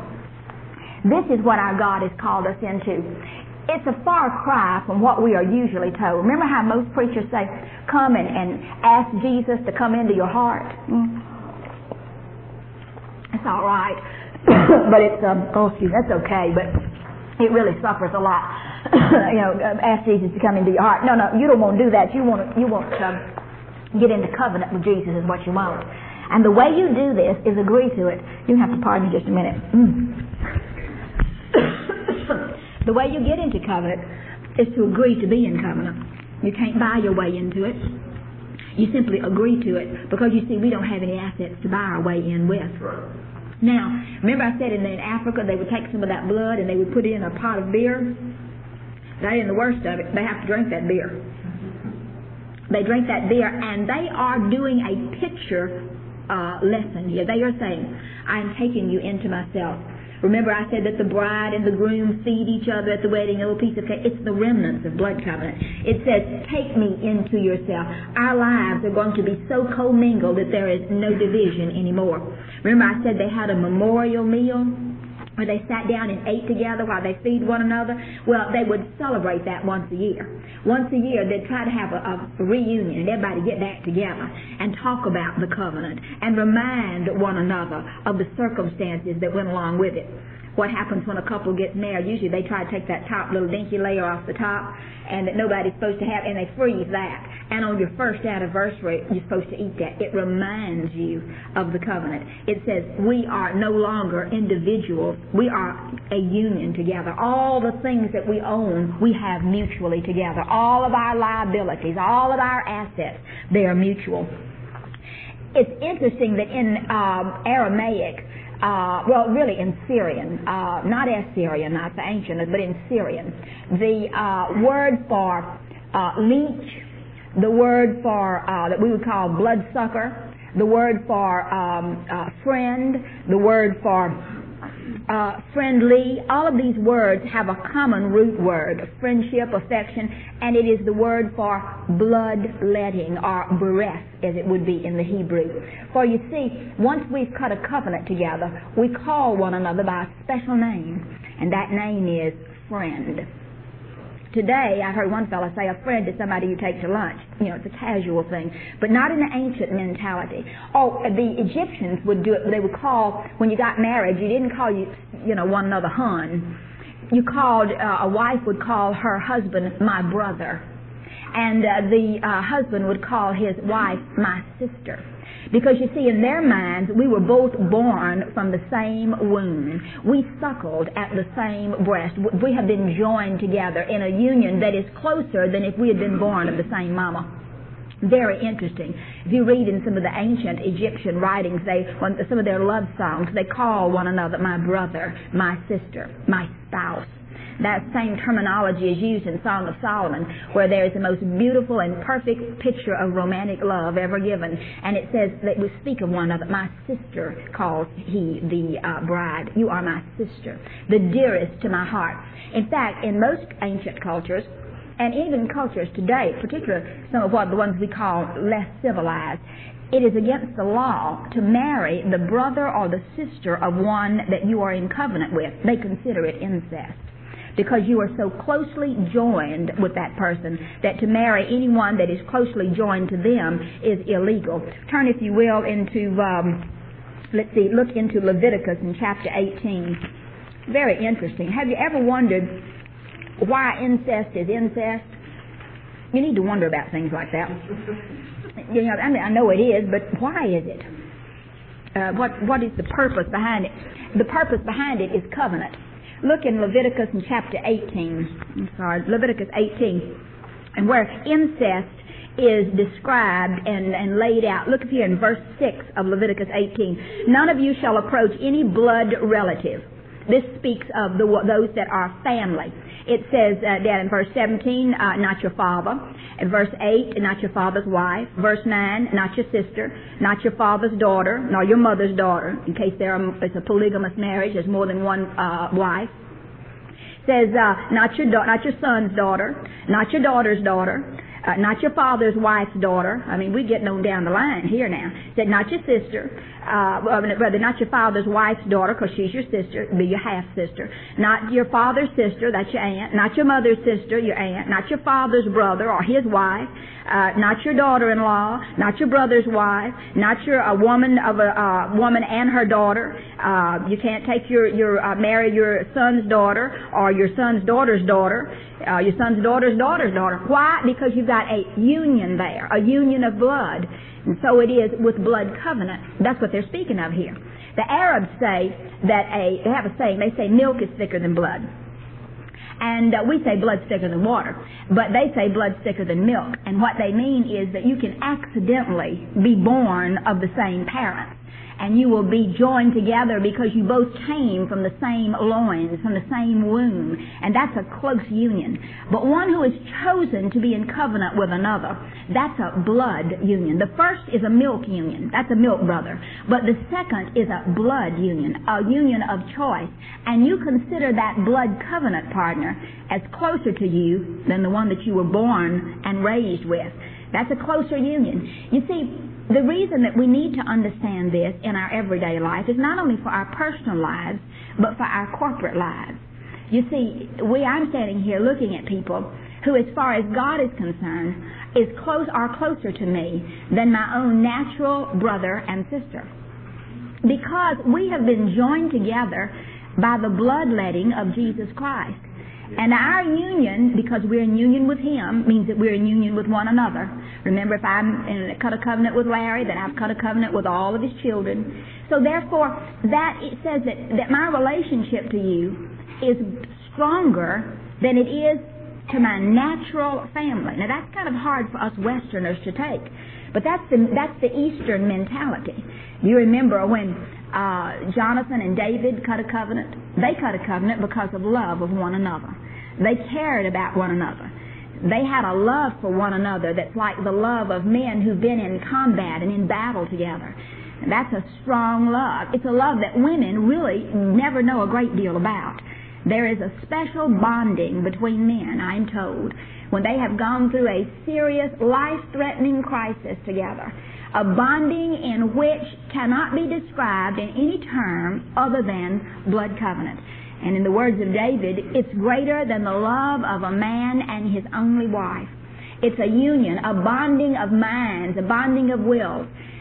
This is what our God has called us into. It's a far cry from what we are usually told. Remember how most preachers say, come and ask Jesus to come into your heart? It's all right. But it's, that's okay, but it really suffers a lot. Ask Jesus to come into your heart. No, you don't want to do that. You want get into covenant with Jesus is what you want. And the way you do this is agree to it. You have to pardon me just a minute. The way you get into covenant is to agree to be in covenant. You can't buy your way into it. You simply agree to it because you see we don't have any assets to buy our way in with. Now, remember I said in Africa they would take some of that blood and they would put it in a pot of beer? That ain't the worst of it. They have to drink that beer. They drink that beer and they are doing a picture lesson here. They are saying, I am taking you into myself. Remember I said that the bride and the groom feed each other at the wedding, a little piece of cake. It's the remnants of blood covenant. It says, take me into yourself. Our lives are going to be so commingled that there is no division anymore. Remember I said they had a memorial meal where they sat down and ate together while they feed one another? Well, they would celebrate that once a year. Once a year, they'd try to have a reunion and everybody get back together and talk about the covenant and remind one another of the circumstances that went along with it. What happens when a couple gets married? Usually they try to take that top little dinky layer off the top and that nobody's supposed to have, and they freeze that. And on your first anniversary, you're supposed to eat that. It reminds you of the covenant. It says we are no longer individuals. We are a union together. All the things that we own, we have mutually together. All of our liabilities, all of our assets, they are mutual. It's interesting that in Aramaic, really in Syrian, not Assyrian, not the ancient, but in Syrian, the word for leech, the word for that we would call bloodsucker, the word for friend, the word for friendly, all of these words have a common root word, friendship, affection, and it is the word for bloodletting, or bereth, as it would be in the Hebrew. For you see, once we've cut a covenant together, we call one another by a special name, and that name is friend. Today, I heard one fellow say a friend is somebody you take to lunch. It's a casual thing, but not in the ancient mentality. Oh, the Egyptians would do it. They would call, when you got married, you didn't call one another hun. You called, a wife would call her husband my brother. And the husband would call his wife my sister. Because you see, in their minds, we were both born from the same womb. We suckled at the same breast. We have been joined together in a union that is closer than if we had been born of the same mama. Very interesting. If you read in some of the ancient Egyptian writings, some of their love songs, they call one another my brother, my sister, my spouse. That same terminology is used in Song of Solomon, where there is the most beautiful and perfect picture of romantic love ever given. And it says that we speak of one another. My sister, calls he the bride. You are my sister, the dearest to my heart. In fact, in most ancient cultures, and even cultures today, particularly some of the ones we call less civilized, it is against the law to marry the brother or the sister of one that you are in covenant with. They consider it incest, because you are so closely joined with that person that to marry anyone that is closely joined to them is illegal. Turn, if you will, into, look into Leviticus in chapter 18. Very interesting. Have you ever wondered why incest is incest? You need to wonder about things like that. You know, I know it is, but why is it? What is the purpose behind it? The purpose behind it is covenant. Look in Leviticus in chapter 18. Leviticus 18. And where incest is described and laid out. Look here in verse 6 of Leviticus 18. None of you shall approach any blood relative. This speaks of those that are family. It says down in verse 17, not your father. In verse 8, not your father's wife. Verse 9, not your sister, not your father's daughter, nor your mother's daughter, in case it's a polygamous marriage, there's more than one wife. It says not your son's daughter, not your daughter's daughter, not your father's wife's daughter. I mean, we're getting on down the line here now. It said not your sister, rather not your father's wife's daughter, because she's your sister, be your half-sister. Not your father's sister, that's your aunt. Not your mother's sister, your aunt. Not your father's brother or his wife. Not your daughter-in-law. Not your brother's wife. Not your woman and her daughter. You can't take marry your son's daughter or your son's daughter's daughter. Your son's daughter's daughter's daughter. Why? Because you've got a union there, a union of blood. And so it is with blood covenant. That's what they're speaking of here. The Arabs say that they have a saying, they say milk is thicker than blood. And we say blood's thicker than water. But they say blood's thicker than milk. And what they mean is that you can accidentally be born of the same parents. And you will be joined together because you both came from the same loins, from the same womb. And that's a close union. But one who is chosen to be in covenant with another, that's a blood union. The first is a milk union. That's a milk brother. But the second is a blood union, a union of choice. And you consider that blood covenant partner as closer to you than the one that you were born and raised with. That's a closer union. You see, the reason that we need to understand this in our everyday life is not only for our personal lives, but for our corporate lives. You see, I'm standing here looking at people who, as far as God is concerned, are closer to me than my own natural brother and sister. Because we have been joined together by the bloodletting of Jesus Christ. And our union, because we're in union with Him, means that we're in union with one another. Remember, if I'm cut a covenant with Larry, then I've cut a covenant with all of his children. So therefore, it says that my relationship to you is stronger than it is to my natural family. Now that's kind of hard for us Westerners to take. But that's the Eastern mentality. You remember when Jonathan and David cut a covenant? They cut a covenant because of love of one another. They cared about one another. They had a love for one another that's like the love of men who've been in combat and in battle together. And that's a strong love. It's a love that women really never know a great deal about. There is a special bonding between men, I'm told, when they have gone through a serious, life-threatening crisis together. A bonding in which cannot be described in any term other than blood covenant. And in the words of David, it's greater than the love of a man and his only wife. It's a union, a bonding of minds, a bonding of wills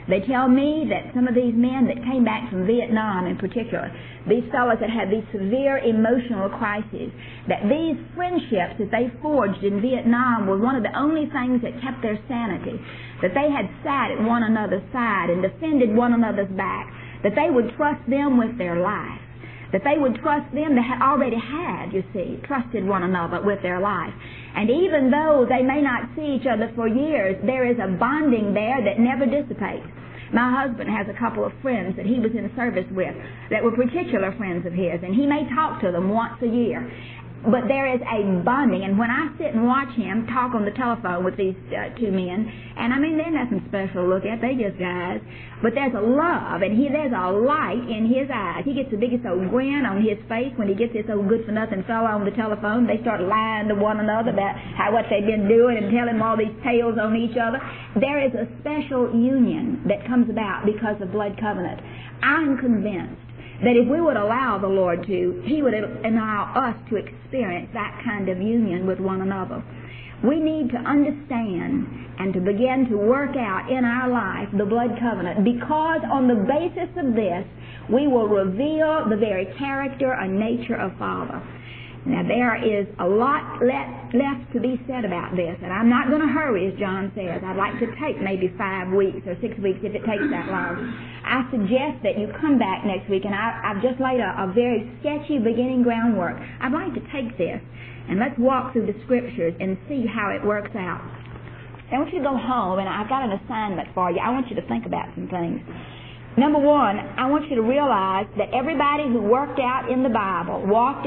They tell me that some of these men that came back from Vietnam in particular, these fellows that had these severe emotional crises, that these friendships that they forged in Vietnam were one of the only things that kept their sanity, that they had sat at one another's side and defended one another's back, that they would trust them with their life, that they would trust them that had already had, you see, trusted one another with their life. And even though they may not see each other for years, there is a bonding there that never dissipates. My husband has a couple of friends that he was in service with that were particular friends of his, and he may talk to them once a year. But there is a bonding, and when I sit and watch him talk on the telephone with these two men, and I mean, they're nothing special to look at, they just guys, but there's a love, and there's a light in his eyes. He gets the biggest old grin on his face when he gets this old good-for-nothing fellow on the telephone. They start lying to one another about what they've been doing and telling all these tales on each other. There is a special union that comes about because of blood covenant. I'm convinced that if we would allow the Lord to, He would allow us to experience that kind of union with one another. We need to understand and to begin to work out in our life the blood covenant, because on the basis of this, we will reveal the very character and nature of Father. Now, there is a lot left to be said about this, and I'm not going to hurry, as John says. I'd like to take maybe 5 weeks or 6 weeks if it takes that long. I suggest that you come back next week, and I've just laid a very sketchy beginning groundwork. I'd like to take this, and let's walk through the Scriptures and see how it works out. I want you to go home, and I've got an assignment for you. I want you to think about some things. Number one, I want you to realize that everybody who worked out in the Bible, walked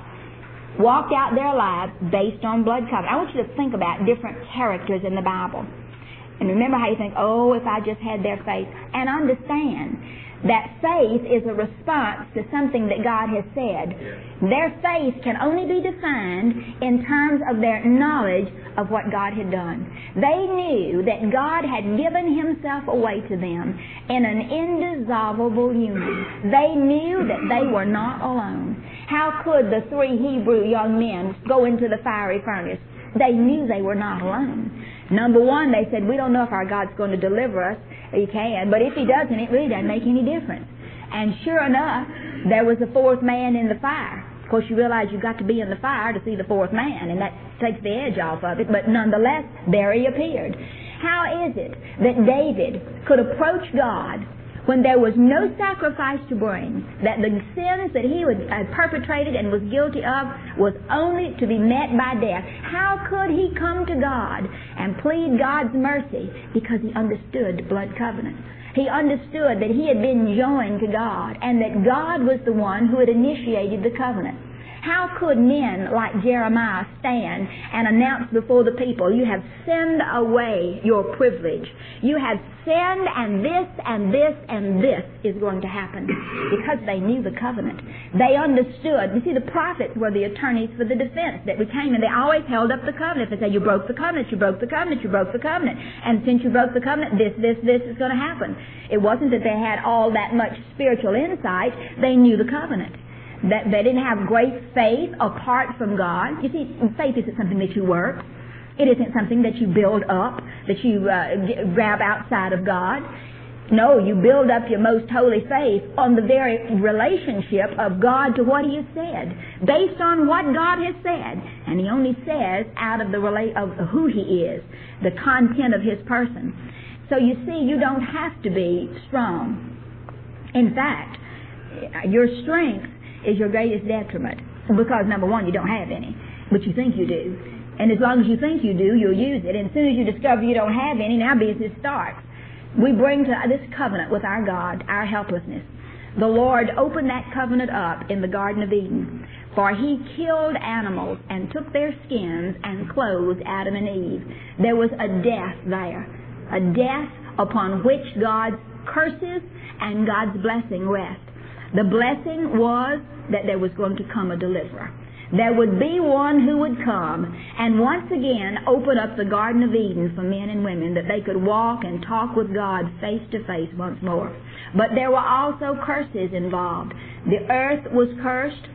out their lives based on blood covenant. I want you to think about different characters in the Bible. And remember how you think, oh, if I just had their faith. And understand that faith is a response to something that God has said. Their faith can only be defined in terms of their knowledge of what God had done. They knew that God had given Himself away to them in an indissoluble union. They knew that they were not alone. How could the 3 Hebrew young men go into the fiery furnace? They knew they were not alone. Number one, they said, we don't know if our God's going to deliver us. He can, but if He doesn't, it really doesn't make any difference. And sure enough, there was a 4th man in the fire. Of course, you realize you've got to be in the fire to see the 4th man, and that takes the edge off of it, but nonetheless, there he appeared. How is it that David could approach God when there was no sacrifice to bring, that the sins that he had perpetrated and was guilty of was only to be met by death? How could he come to God and plead God's mercy? Because he understood the blood covenant. He understood that he had been joined to God and that God was the one who had initiated the covenant. How could men like Jeremiah stand and announce before the people, you have sinned away your privilege. You have sinned, and this and this and this is going to happen? Because they knew the covenant. They understood. You see, the prophets were the attorneys for the defense that we came, and they always held up the covenant. They said, you broke the covenant, you broke the covenant, you broke the covenant. And since you broke the covenant, this is going to happen. It wasn't that they had all that much spiritual insight. They knew the covenant. That they didn't have great faith apart from God. You see, faith isn't something that you work. It isn't something that you build up, that you grab outside of God. No, you build up your most holy faith on the very relationship of God to what He has said, based on what God has said. And He only says out of the of who He is, the content of His person. So you see, you don't have to be strong. In fact, your strength is your greatest detriment, because number one, you don't have any, but you think you do. And as long as you think you do, you'll use it. And as soon as you discover you don't have any, now business starts. We bring to this covenant with our God our helplessness. The Lord opened that covenant up in the Garden of Eden, for He killed animals and took their skins and clothed Adam and Eve. There was a death there, a death upon which God's curses and God's blessing rest. The blessing was that there was going to come a deliverer. There would be one who would come and once again open up the Garden of Eden for men and women, that they could walk and talk with God face to face once more. But there were also curses involved. The earth was cursed.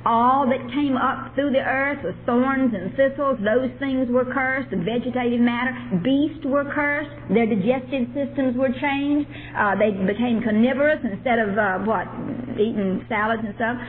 all that came up through the earth with thorns and thistles, those things were cursed. The vegetative matter, beasts were cursed. Their digestive systems were changed. They became carnivorous instead of eating salads and stuff.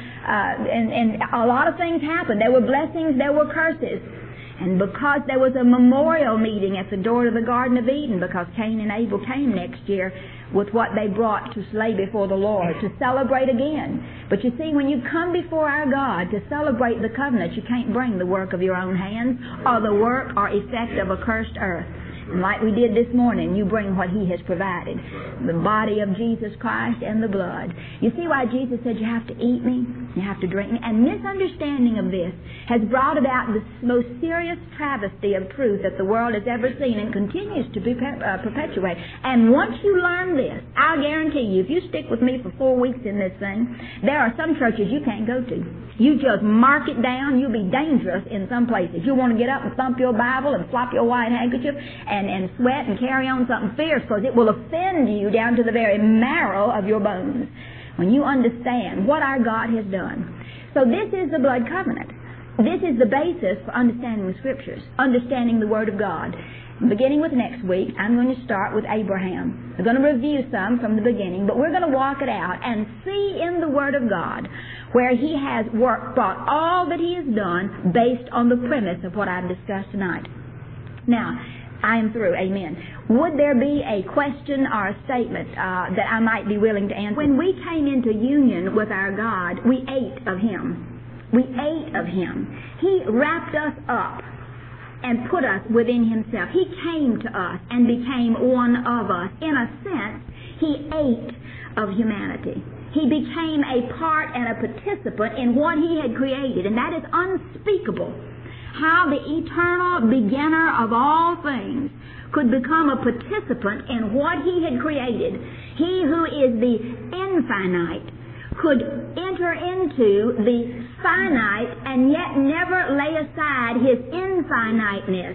And a lot of things happened. There were blessings, there were curses. And because there was a memorial meeting at the door of the Garden of Eden, because Cain and Abel came next year with what they brought to lay before the Lord, to celebrate again. But you see, when you come before our God to celebrate the covenant, you can't bring the work of your own hands or the work or effect of a cursed earth. And like we did this morning, you bring what He has provided, the body of Jesus Christ and the blood. You see why Jesus said you have to eat me, you have to drink me? And misunderstanding of this has brought about the most serious travesty of truth that the world has ever seen and continues to perpetuate. And once you learn this, I'll guarantee you, if you stick with me for 4 weeks in this thing, there are some churches you can't go to. You just mark it down. You'll be dangerous in some places. You want to get up and thump your Bible and flop your white handkerchief and sweat and carry on something fierce, because it will offend you down to the very marrow of your bones when you understand what our God has done. So this is the blood covenant. This is the basis for understanding the Scriptures, understanding the Word of God. Beginning with next week, I'm going to start with Abraham. We're going to review some from the beginning, but we're going to walk it out and see in the Word of God where He has brought all that He has done based on the premise of what I've discussed tonight. Now, I am through. Amen. Would there be a question or a statement that I might be willing to answer? When we came into union with our God, we ate of Him. We ate of Him. He wrapped us up and put us within Himself. He came to us and became one of us. In a sense, He ate of humanity. He became a part and a participant in what He had created, and that is unspeakable. How the eternal beginner of all things could become a participant in what He had created. He who is the infinite could enter into the finite and yet never lay aside His infiniteness,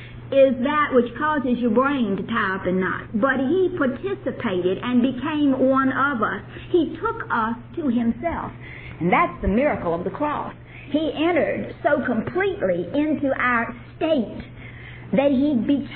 is that which causes your brain to tie up in knots. But He participated and became one of us. He took us to Himself. And that's the miracle of the cross. He entered so completely into our state that He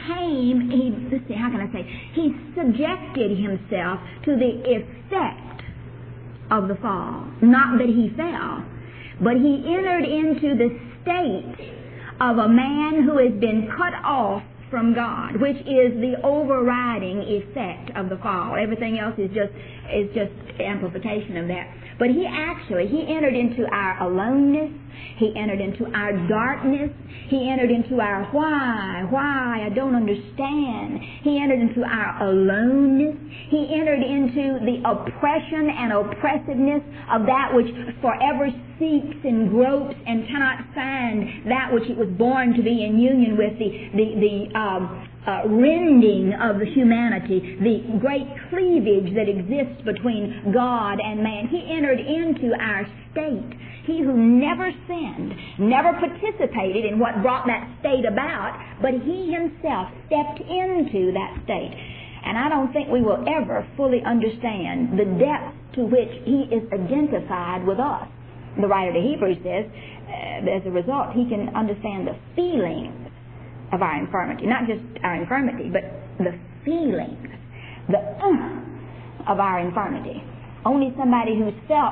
He subjected Himself to the effect of the fall. Not that He fell, but He entered into the state of a man who has been cut off from God, which is the overriding effect of the fall. Everything else is just amplification of that. But He entered into our aloneness. He entered into our darkness. He entered into our why, I don't understand. He entered into our aloneness. He entered into the oppression and oppressiveness of that which forever seeks and gropes and cannot find that which it was born to be in union with, the rending of humanity, the great cleavage that exists between God and man. He entered into our state. He who never sinned, never participated in what brought that state about, but He Himself stepped into that state. And I don't think we will ever fully understand the depth to which He is identified with us. The writer to Hebrews says, as a result, he can understand the feelings of our infirmity. Not just our infirmity, but the feelings, the of our infirmity. Only somebody who's felt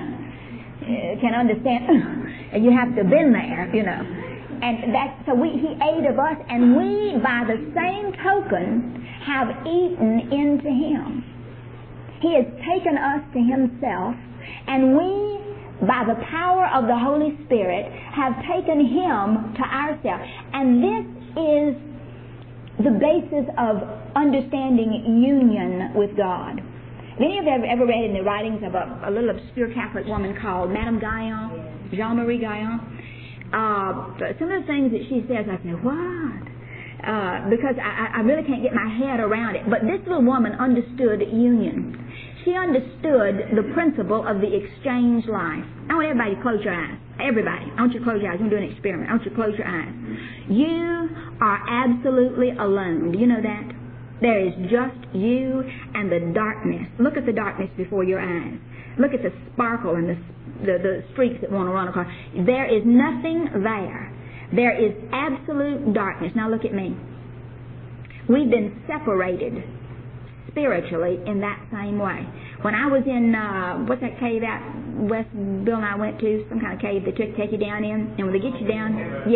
can understand, and you have to have been there, you know. And He ate of us, and we, by the same token, have eaten into Him. He has taken us to Himself, and we, by the power of the Holy Spirit, have taken Him to ourselves. And this is the basis of understanding union with God. Have any of you ever read in the writings of a little obscure Catholic woman called Madame Guyon, Jean-Marie Guyon? Some of the things that she says, I say, what? Because I really can't get my head around it. But this little woman understood union. She understood the principle of the exchange life. I want everybody to close your eyes. Everybody. I want you to close your eyes. I'm going to do an experiment. I want you to close your eyes. You are absolutely alone. Do you know that? There is just you and the darkness. Look at the darkness before your eyes. Look at the sparkle and the the streaks that want to run across. There is nothing there. There is absolute darkness. Now look at me. We've been separated spiritually in that same way. When I was in, what's that cave out west Bill and I went to? Some kind of cave they take you down in. And when they get you down,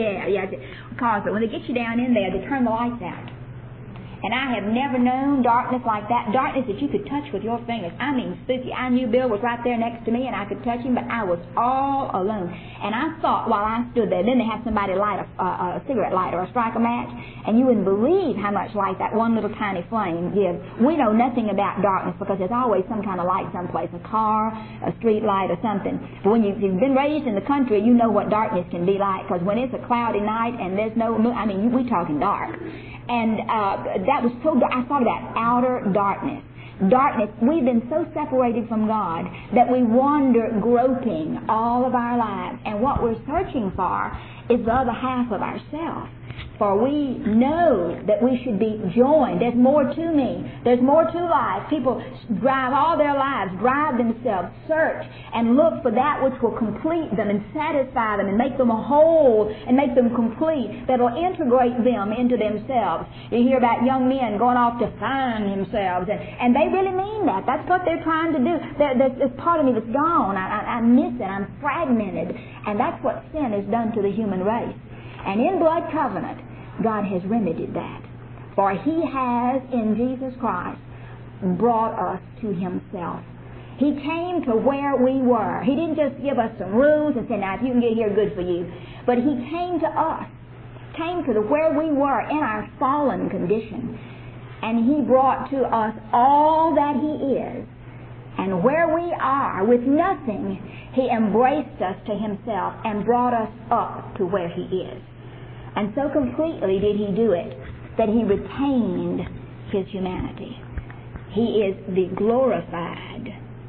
when they get you down in there, they turn the lights out. And I have never known darkness like that. Darkness that you could touch with your fingers. I mean, spooky. I knew Bill was right there next to me and I could touch him, but I was all alone. And I thought while I stood there, then they have somebody light a cigarette lighter or strike a match, and you wouldn't believe how much light that one little tiny flame gives. We know nothing about darkness because there's always some kind of light someplace, a car, a street light or something. But when you've been raised in the country, you know what darkness can be like, because when it's a cloudy night and there's no moon, I mean, we're talking dark. And that was so dark. I thought about outer darkness. Darkness. We've been so separated from God that we wander groping all of our lives. And what we're searching for is the other half of ourselves. For we know that we should be joined. There's more to me. There's more to life. People drive all their lives, drive themselves, search, and look for that which will complete them and satisfy them and make them whole and make them complete, that will integrate them into themselves. You hear about young men going off to find themselves, and they really mean that. That's what they're trying to do. There's part of me that's gone. I miss it. I'm fragmented. And that's what sin has done to the human race. And in blood covenant, God has remedied that. For He has, in Jesus Christ, brought us to Himself. He came to where we were. He didn't just give us some rules and say, now if you can get here, good for you. But He came to us, came to where we were in our fallen condition. And He brought to us all that He is. And where we are with nothing, He embraced us to Himself and brought us up to where He is. And so completely did He do it that He retained His humanity. He is the glorified,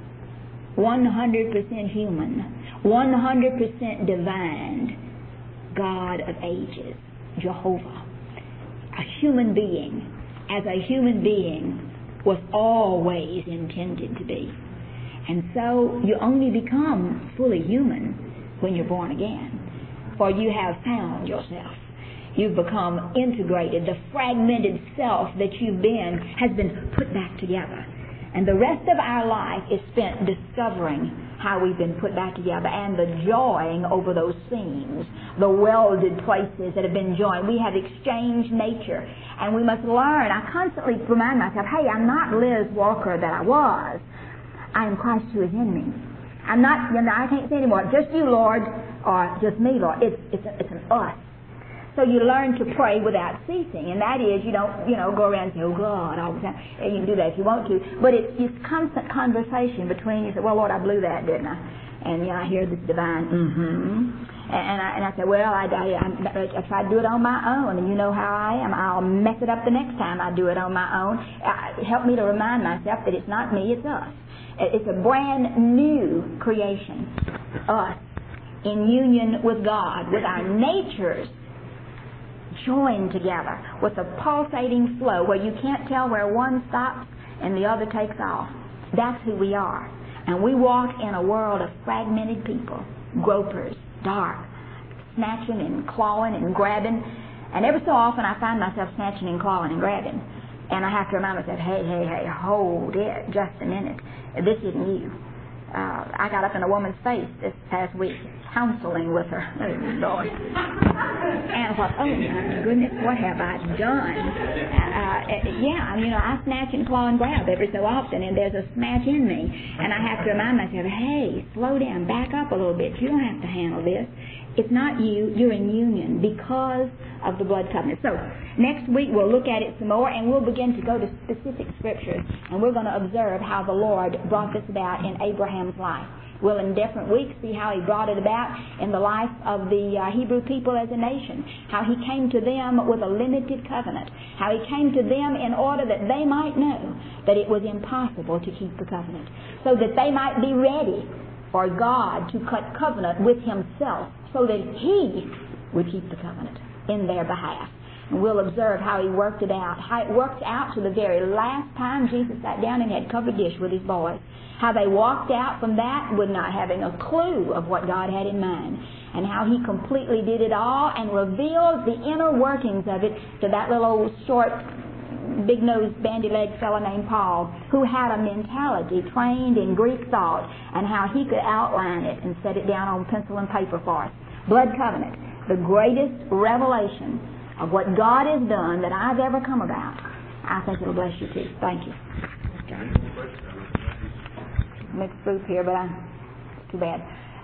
100% human, 100% divine God of ages, Jehovah. A human being, as a human being, was always intended to be. And so you only become fully human when you're born again. For you have found yourself. You've become integrated. The fragmented self that you've been has been put back together. And the rest of our life is spent discovering how we've been put back together and the joying over those seams, the welded places that have been joined. We have exchanged nature, and we must learn. I constantly remind myself, hey, I'm not Liz Walker that I was. I am Christ who is in me. I'm not, I can't say anymore, just you, Lord, or just me, Lord. It's an us. So you learn to pray without ceasing, and that is, you don't, go around and say, oh God, all the time. And you can do that if you want to, but it's constant conversation between you. Say, well, Lord, I blew that, didn't I? And I hear this divine, and I say, well, I try to do it on my own, and you know how I am. I'll mess it up the next time I do it on my own. Help me to remind myself that it's not me, it's us. It's a brand new creation, us, in union with God, with our natures joined together with a pulsating flow where you can't tell where one stops and the other takes off. That's who we are. And we walk in a world of fragmented people, gropers, dark, snatching and clawing and grabbing. And every so often I find myself snatching and clawing and grabbing. And I have to remind myself, hey, hold it just a minute. This isn't you. I got up in a woman's face this past week, counseling with her. Oh, Lord. And I thought, oh, my goodness, what have I done? I snatch and claw and grab every so often, and there's a snatch in me. And I have to remind myself, hey, slow down, back up a little bit. You don't have to handle this. It's not you. You're in union because of the blood covenant. So next week we'll look at it some more, and we'll begin to go to specific scriptures, and we're going to observe how the Lord brought this about in Abraham's life. We'll in different weeks see how He brought it about in the life of the Hebrew people as a nation, how He came to them with a limited covenant, how He came to them in order that they might know that it was impossible to keep the covenant, so that they might be ready for God to cut covenant with Himself so that He would keep the covenant in their behalf. And we'll observe how he worked it out, how it worked out to the very last time Jesus sat down and had covered dish with his boys. How they walked out from that with not having a clue of what God had in mind. And how he completely did it all and revealed the inner workings of it to that little old short, big-nosed, bandy-legged fellow named Paul, who had a mentality trained in Greek thought, and how he could outline it and set it down on pencil and paper for us. Blood covenant, the greatest revelation of what God has done that I've ever come about. I think it'll bless you too. Thank you. Mixed group here, but too bad.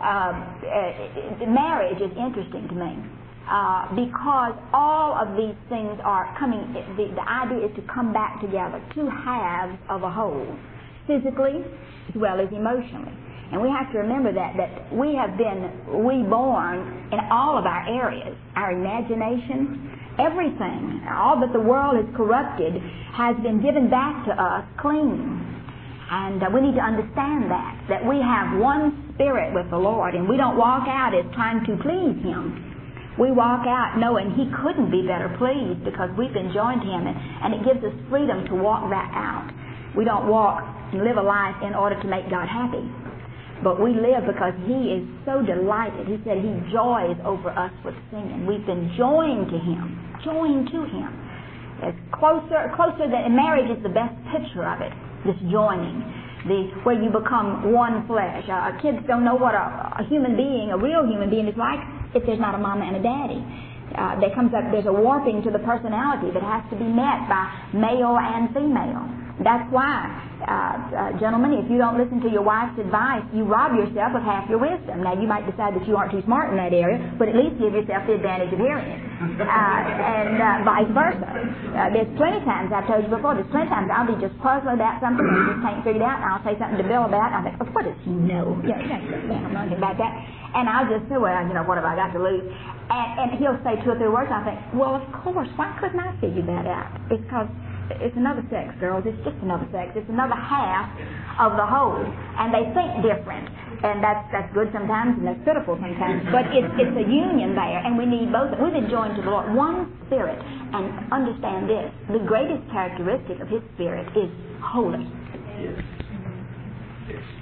Marriage is interesting to me because all of these things are coming. The idea is to come back together, two halves of a whole, physically as well as emotionally. And we have to remember that we have been reborn in all of our areas, our imagination, everything, all that the world has corrupted has been given back to us clean. And we need to understand that we have one spirit with the Lord, and we don't walk out as trying to please Him. We walk out knowing He couldn't be better pleased because we've been joined to Him, and it gives us freedom to walk that out. We don't walk and live a life in order to make God happy, but we live because He is so delighted. He said He joys over us with singing. We've been joined to Him, joined to Him. It's closer than marriage is the best picture of it. This joining, where you become one flesh. Kids don't know what a human being, a real human being, is like if there's not a mama and a daddy. There's a warping to the personality that has to be met by male and female. That's why, gentlemen, if you don't listen to your wife's advice, you rob yourself of half your wisdom. Now, you might decide that you aren't too smart in that area, but at least give yourself the advantage of hearing it. And vice versa. There's plenty of times, I've told you before, there's plenty of times I'll be just puzzled about something and just can't figure it out, and I'll say something to Bill about it, and I'll think, oh, what does he know? Yeah, I'm not about that. And I'll just say, well, what have I got to lose? And he'll say 2 or 3 words, and I'll think, well, of course, why couldn't I figure that out? It's because it's another sex, girls. It's just another sex. It's another half of the whole. And they think different. And that's good sometimes, and that's pitiful sometimes. But it's a union there, and we need both. We've been joined to the Lord. One Spirit. And understand this. The greatest characteristic of His Spirit is holy. Yes.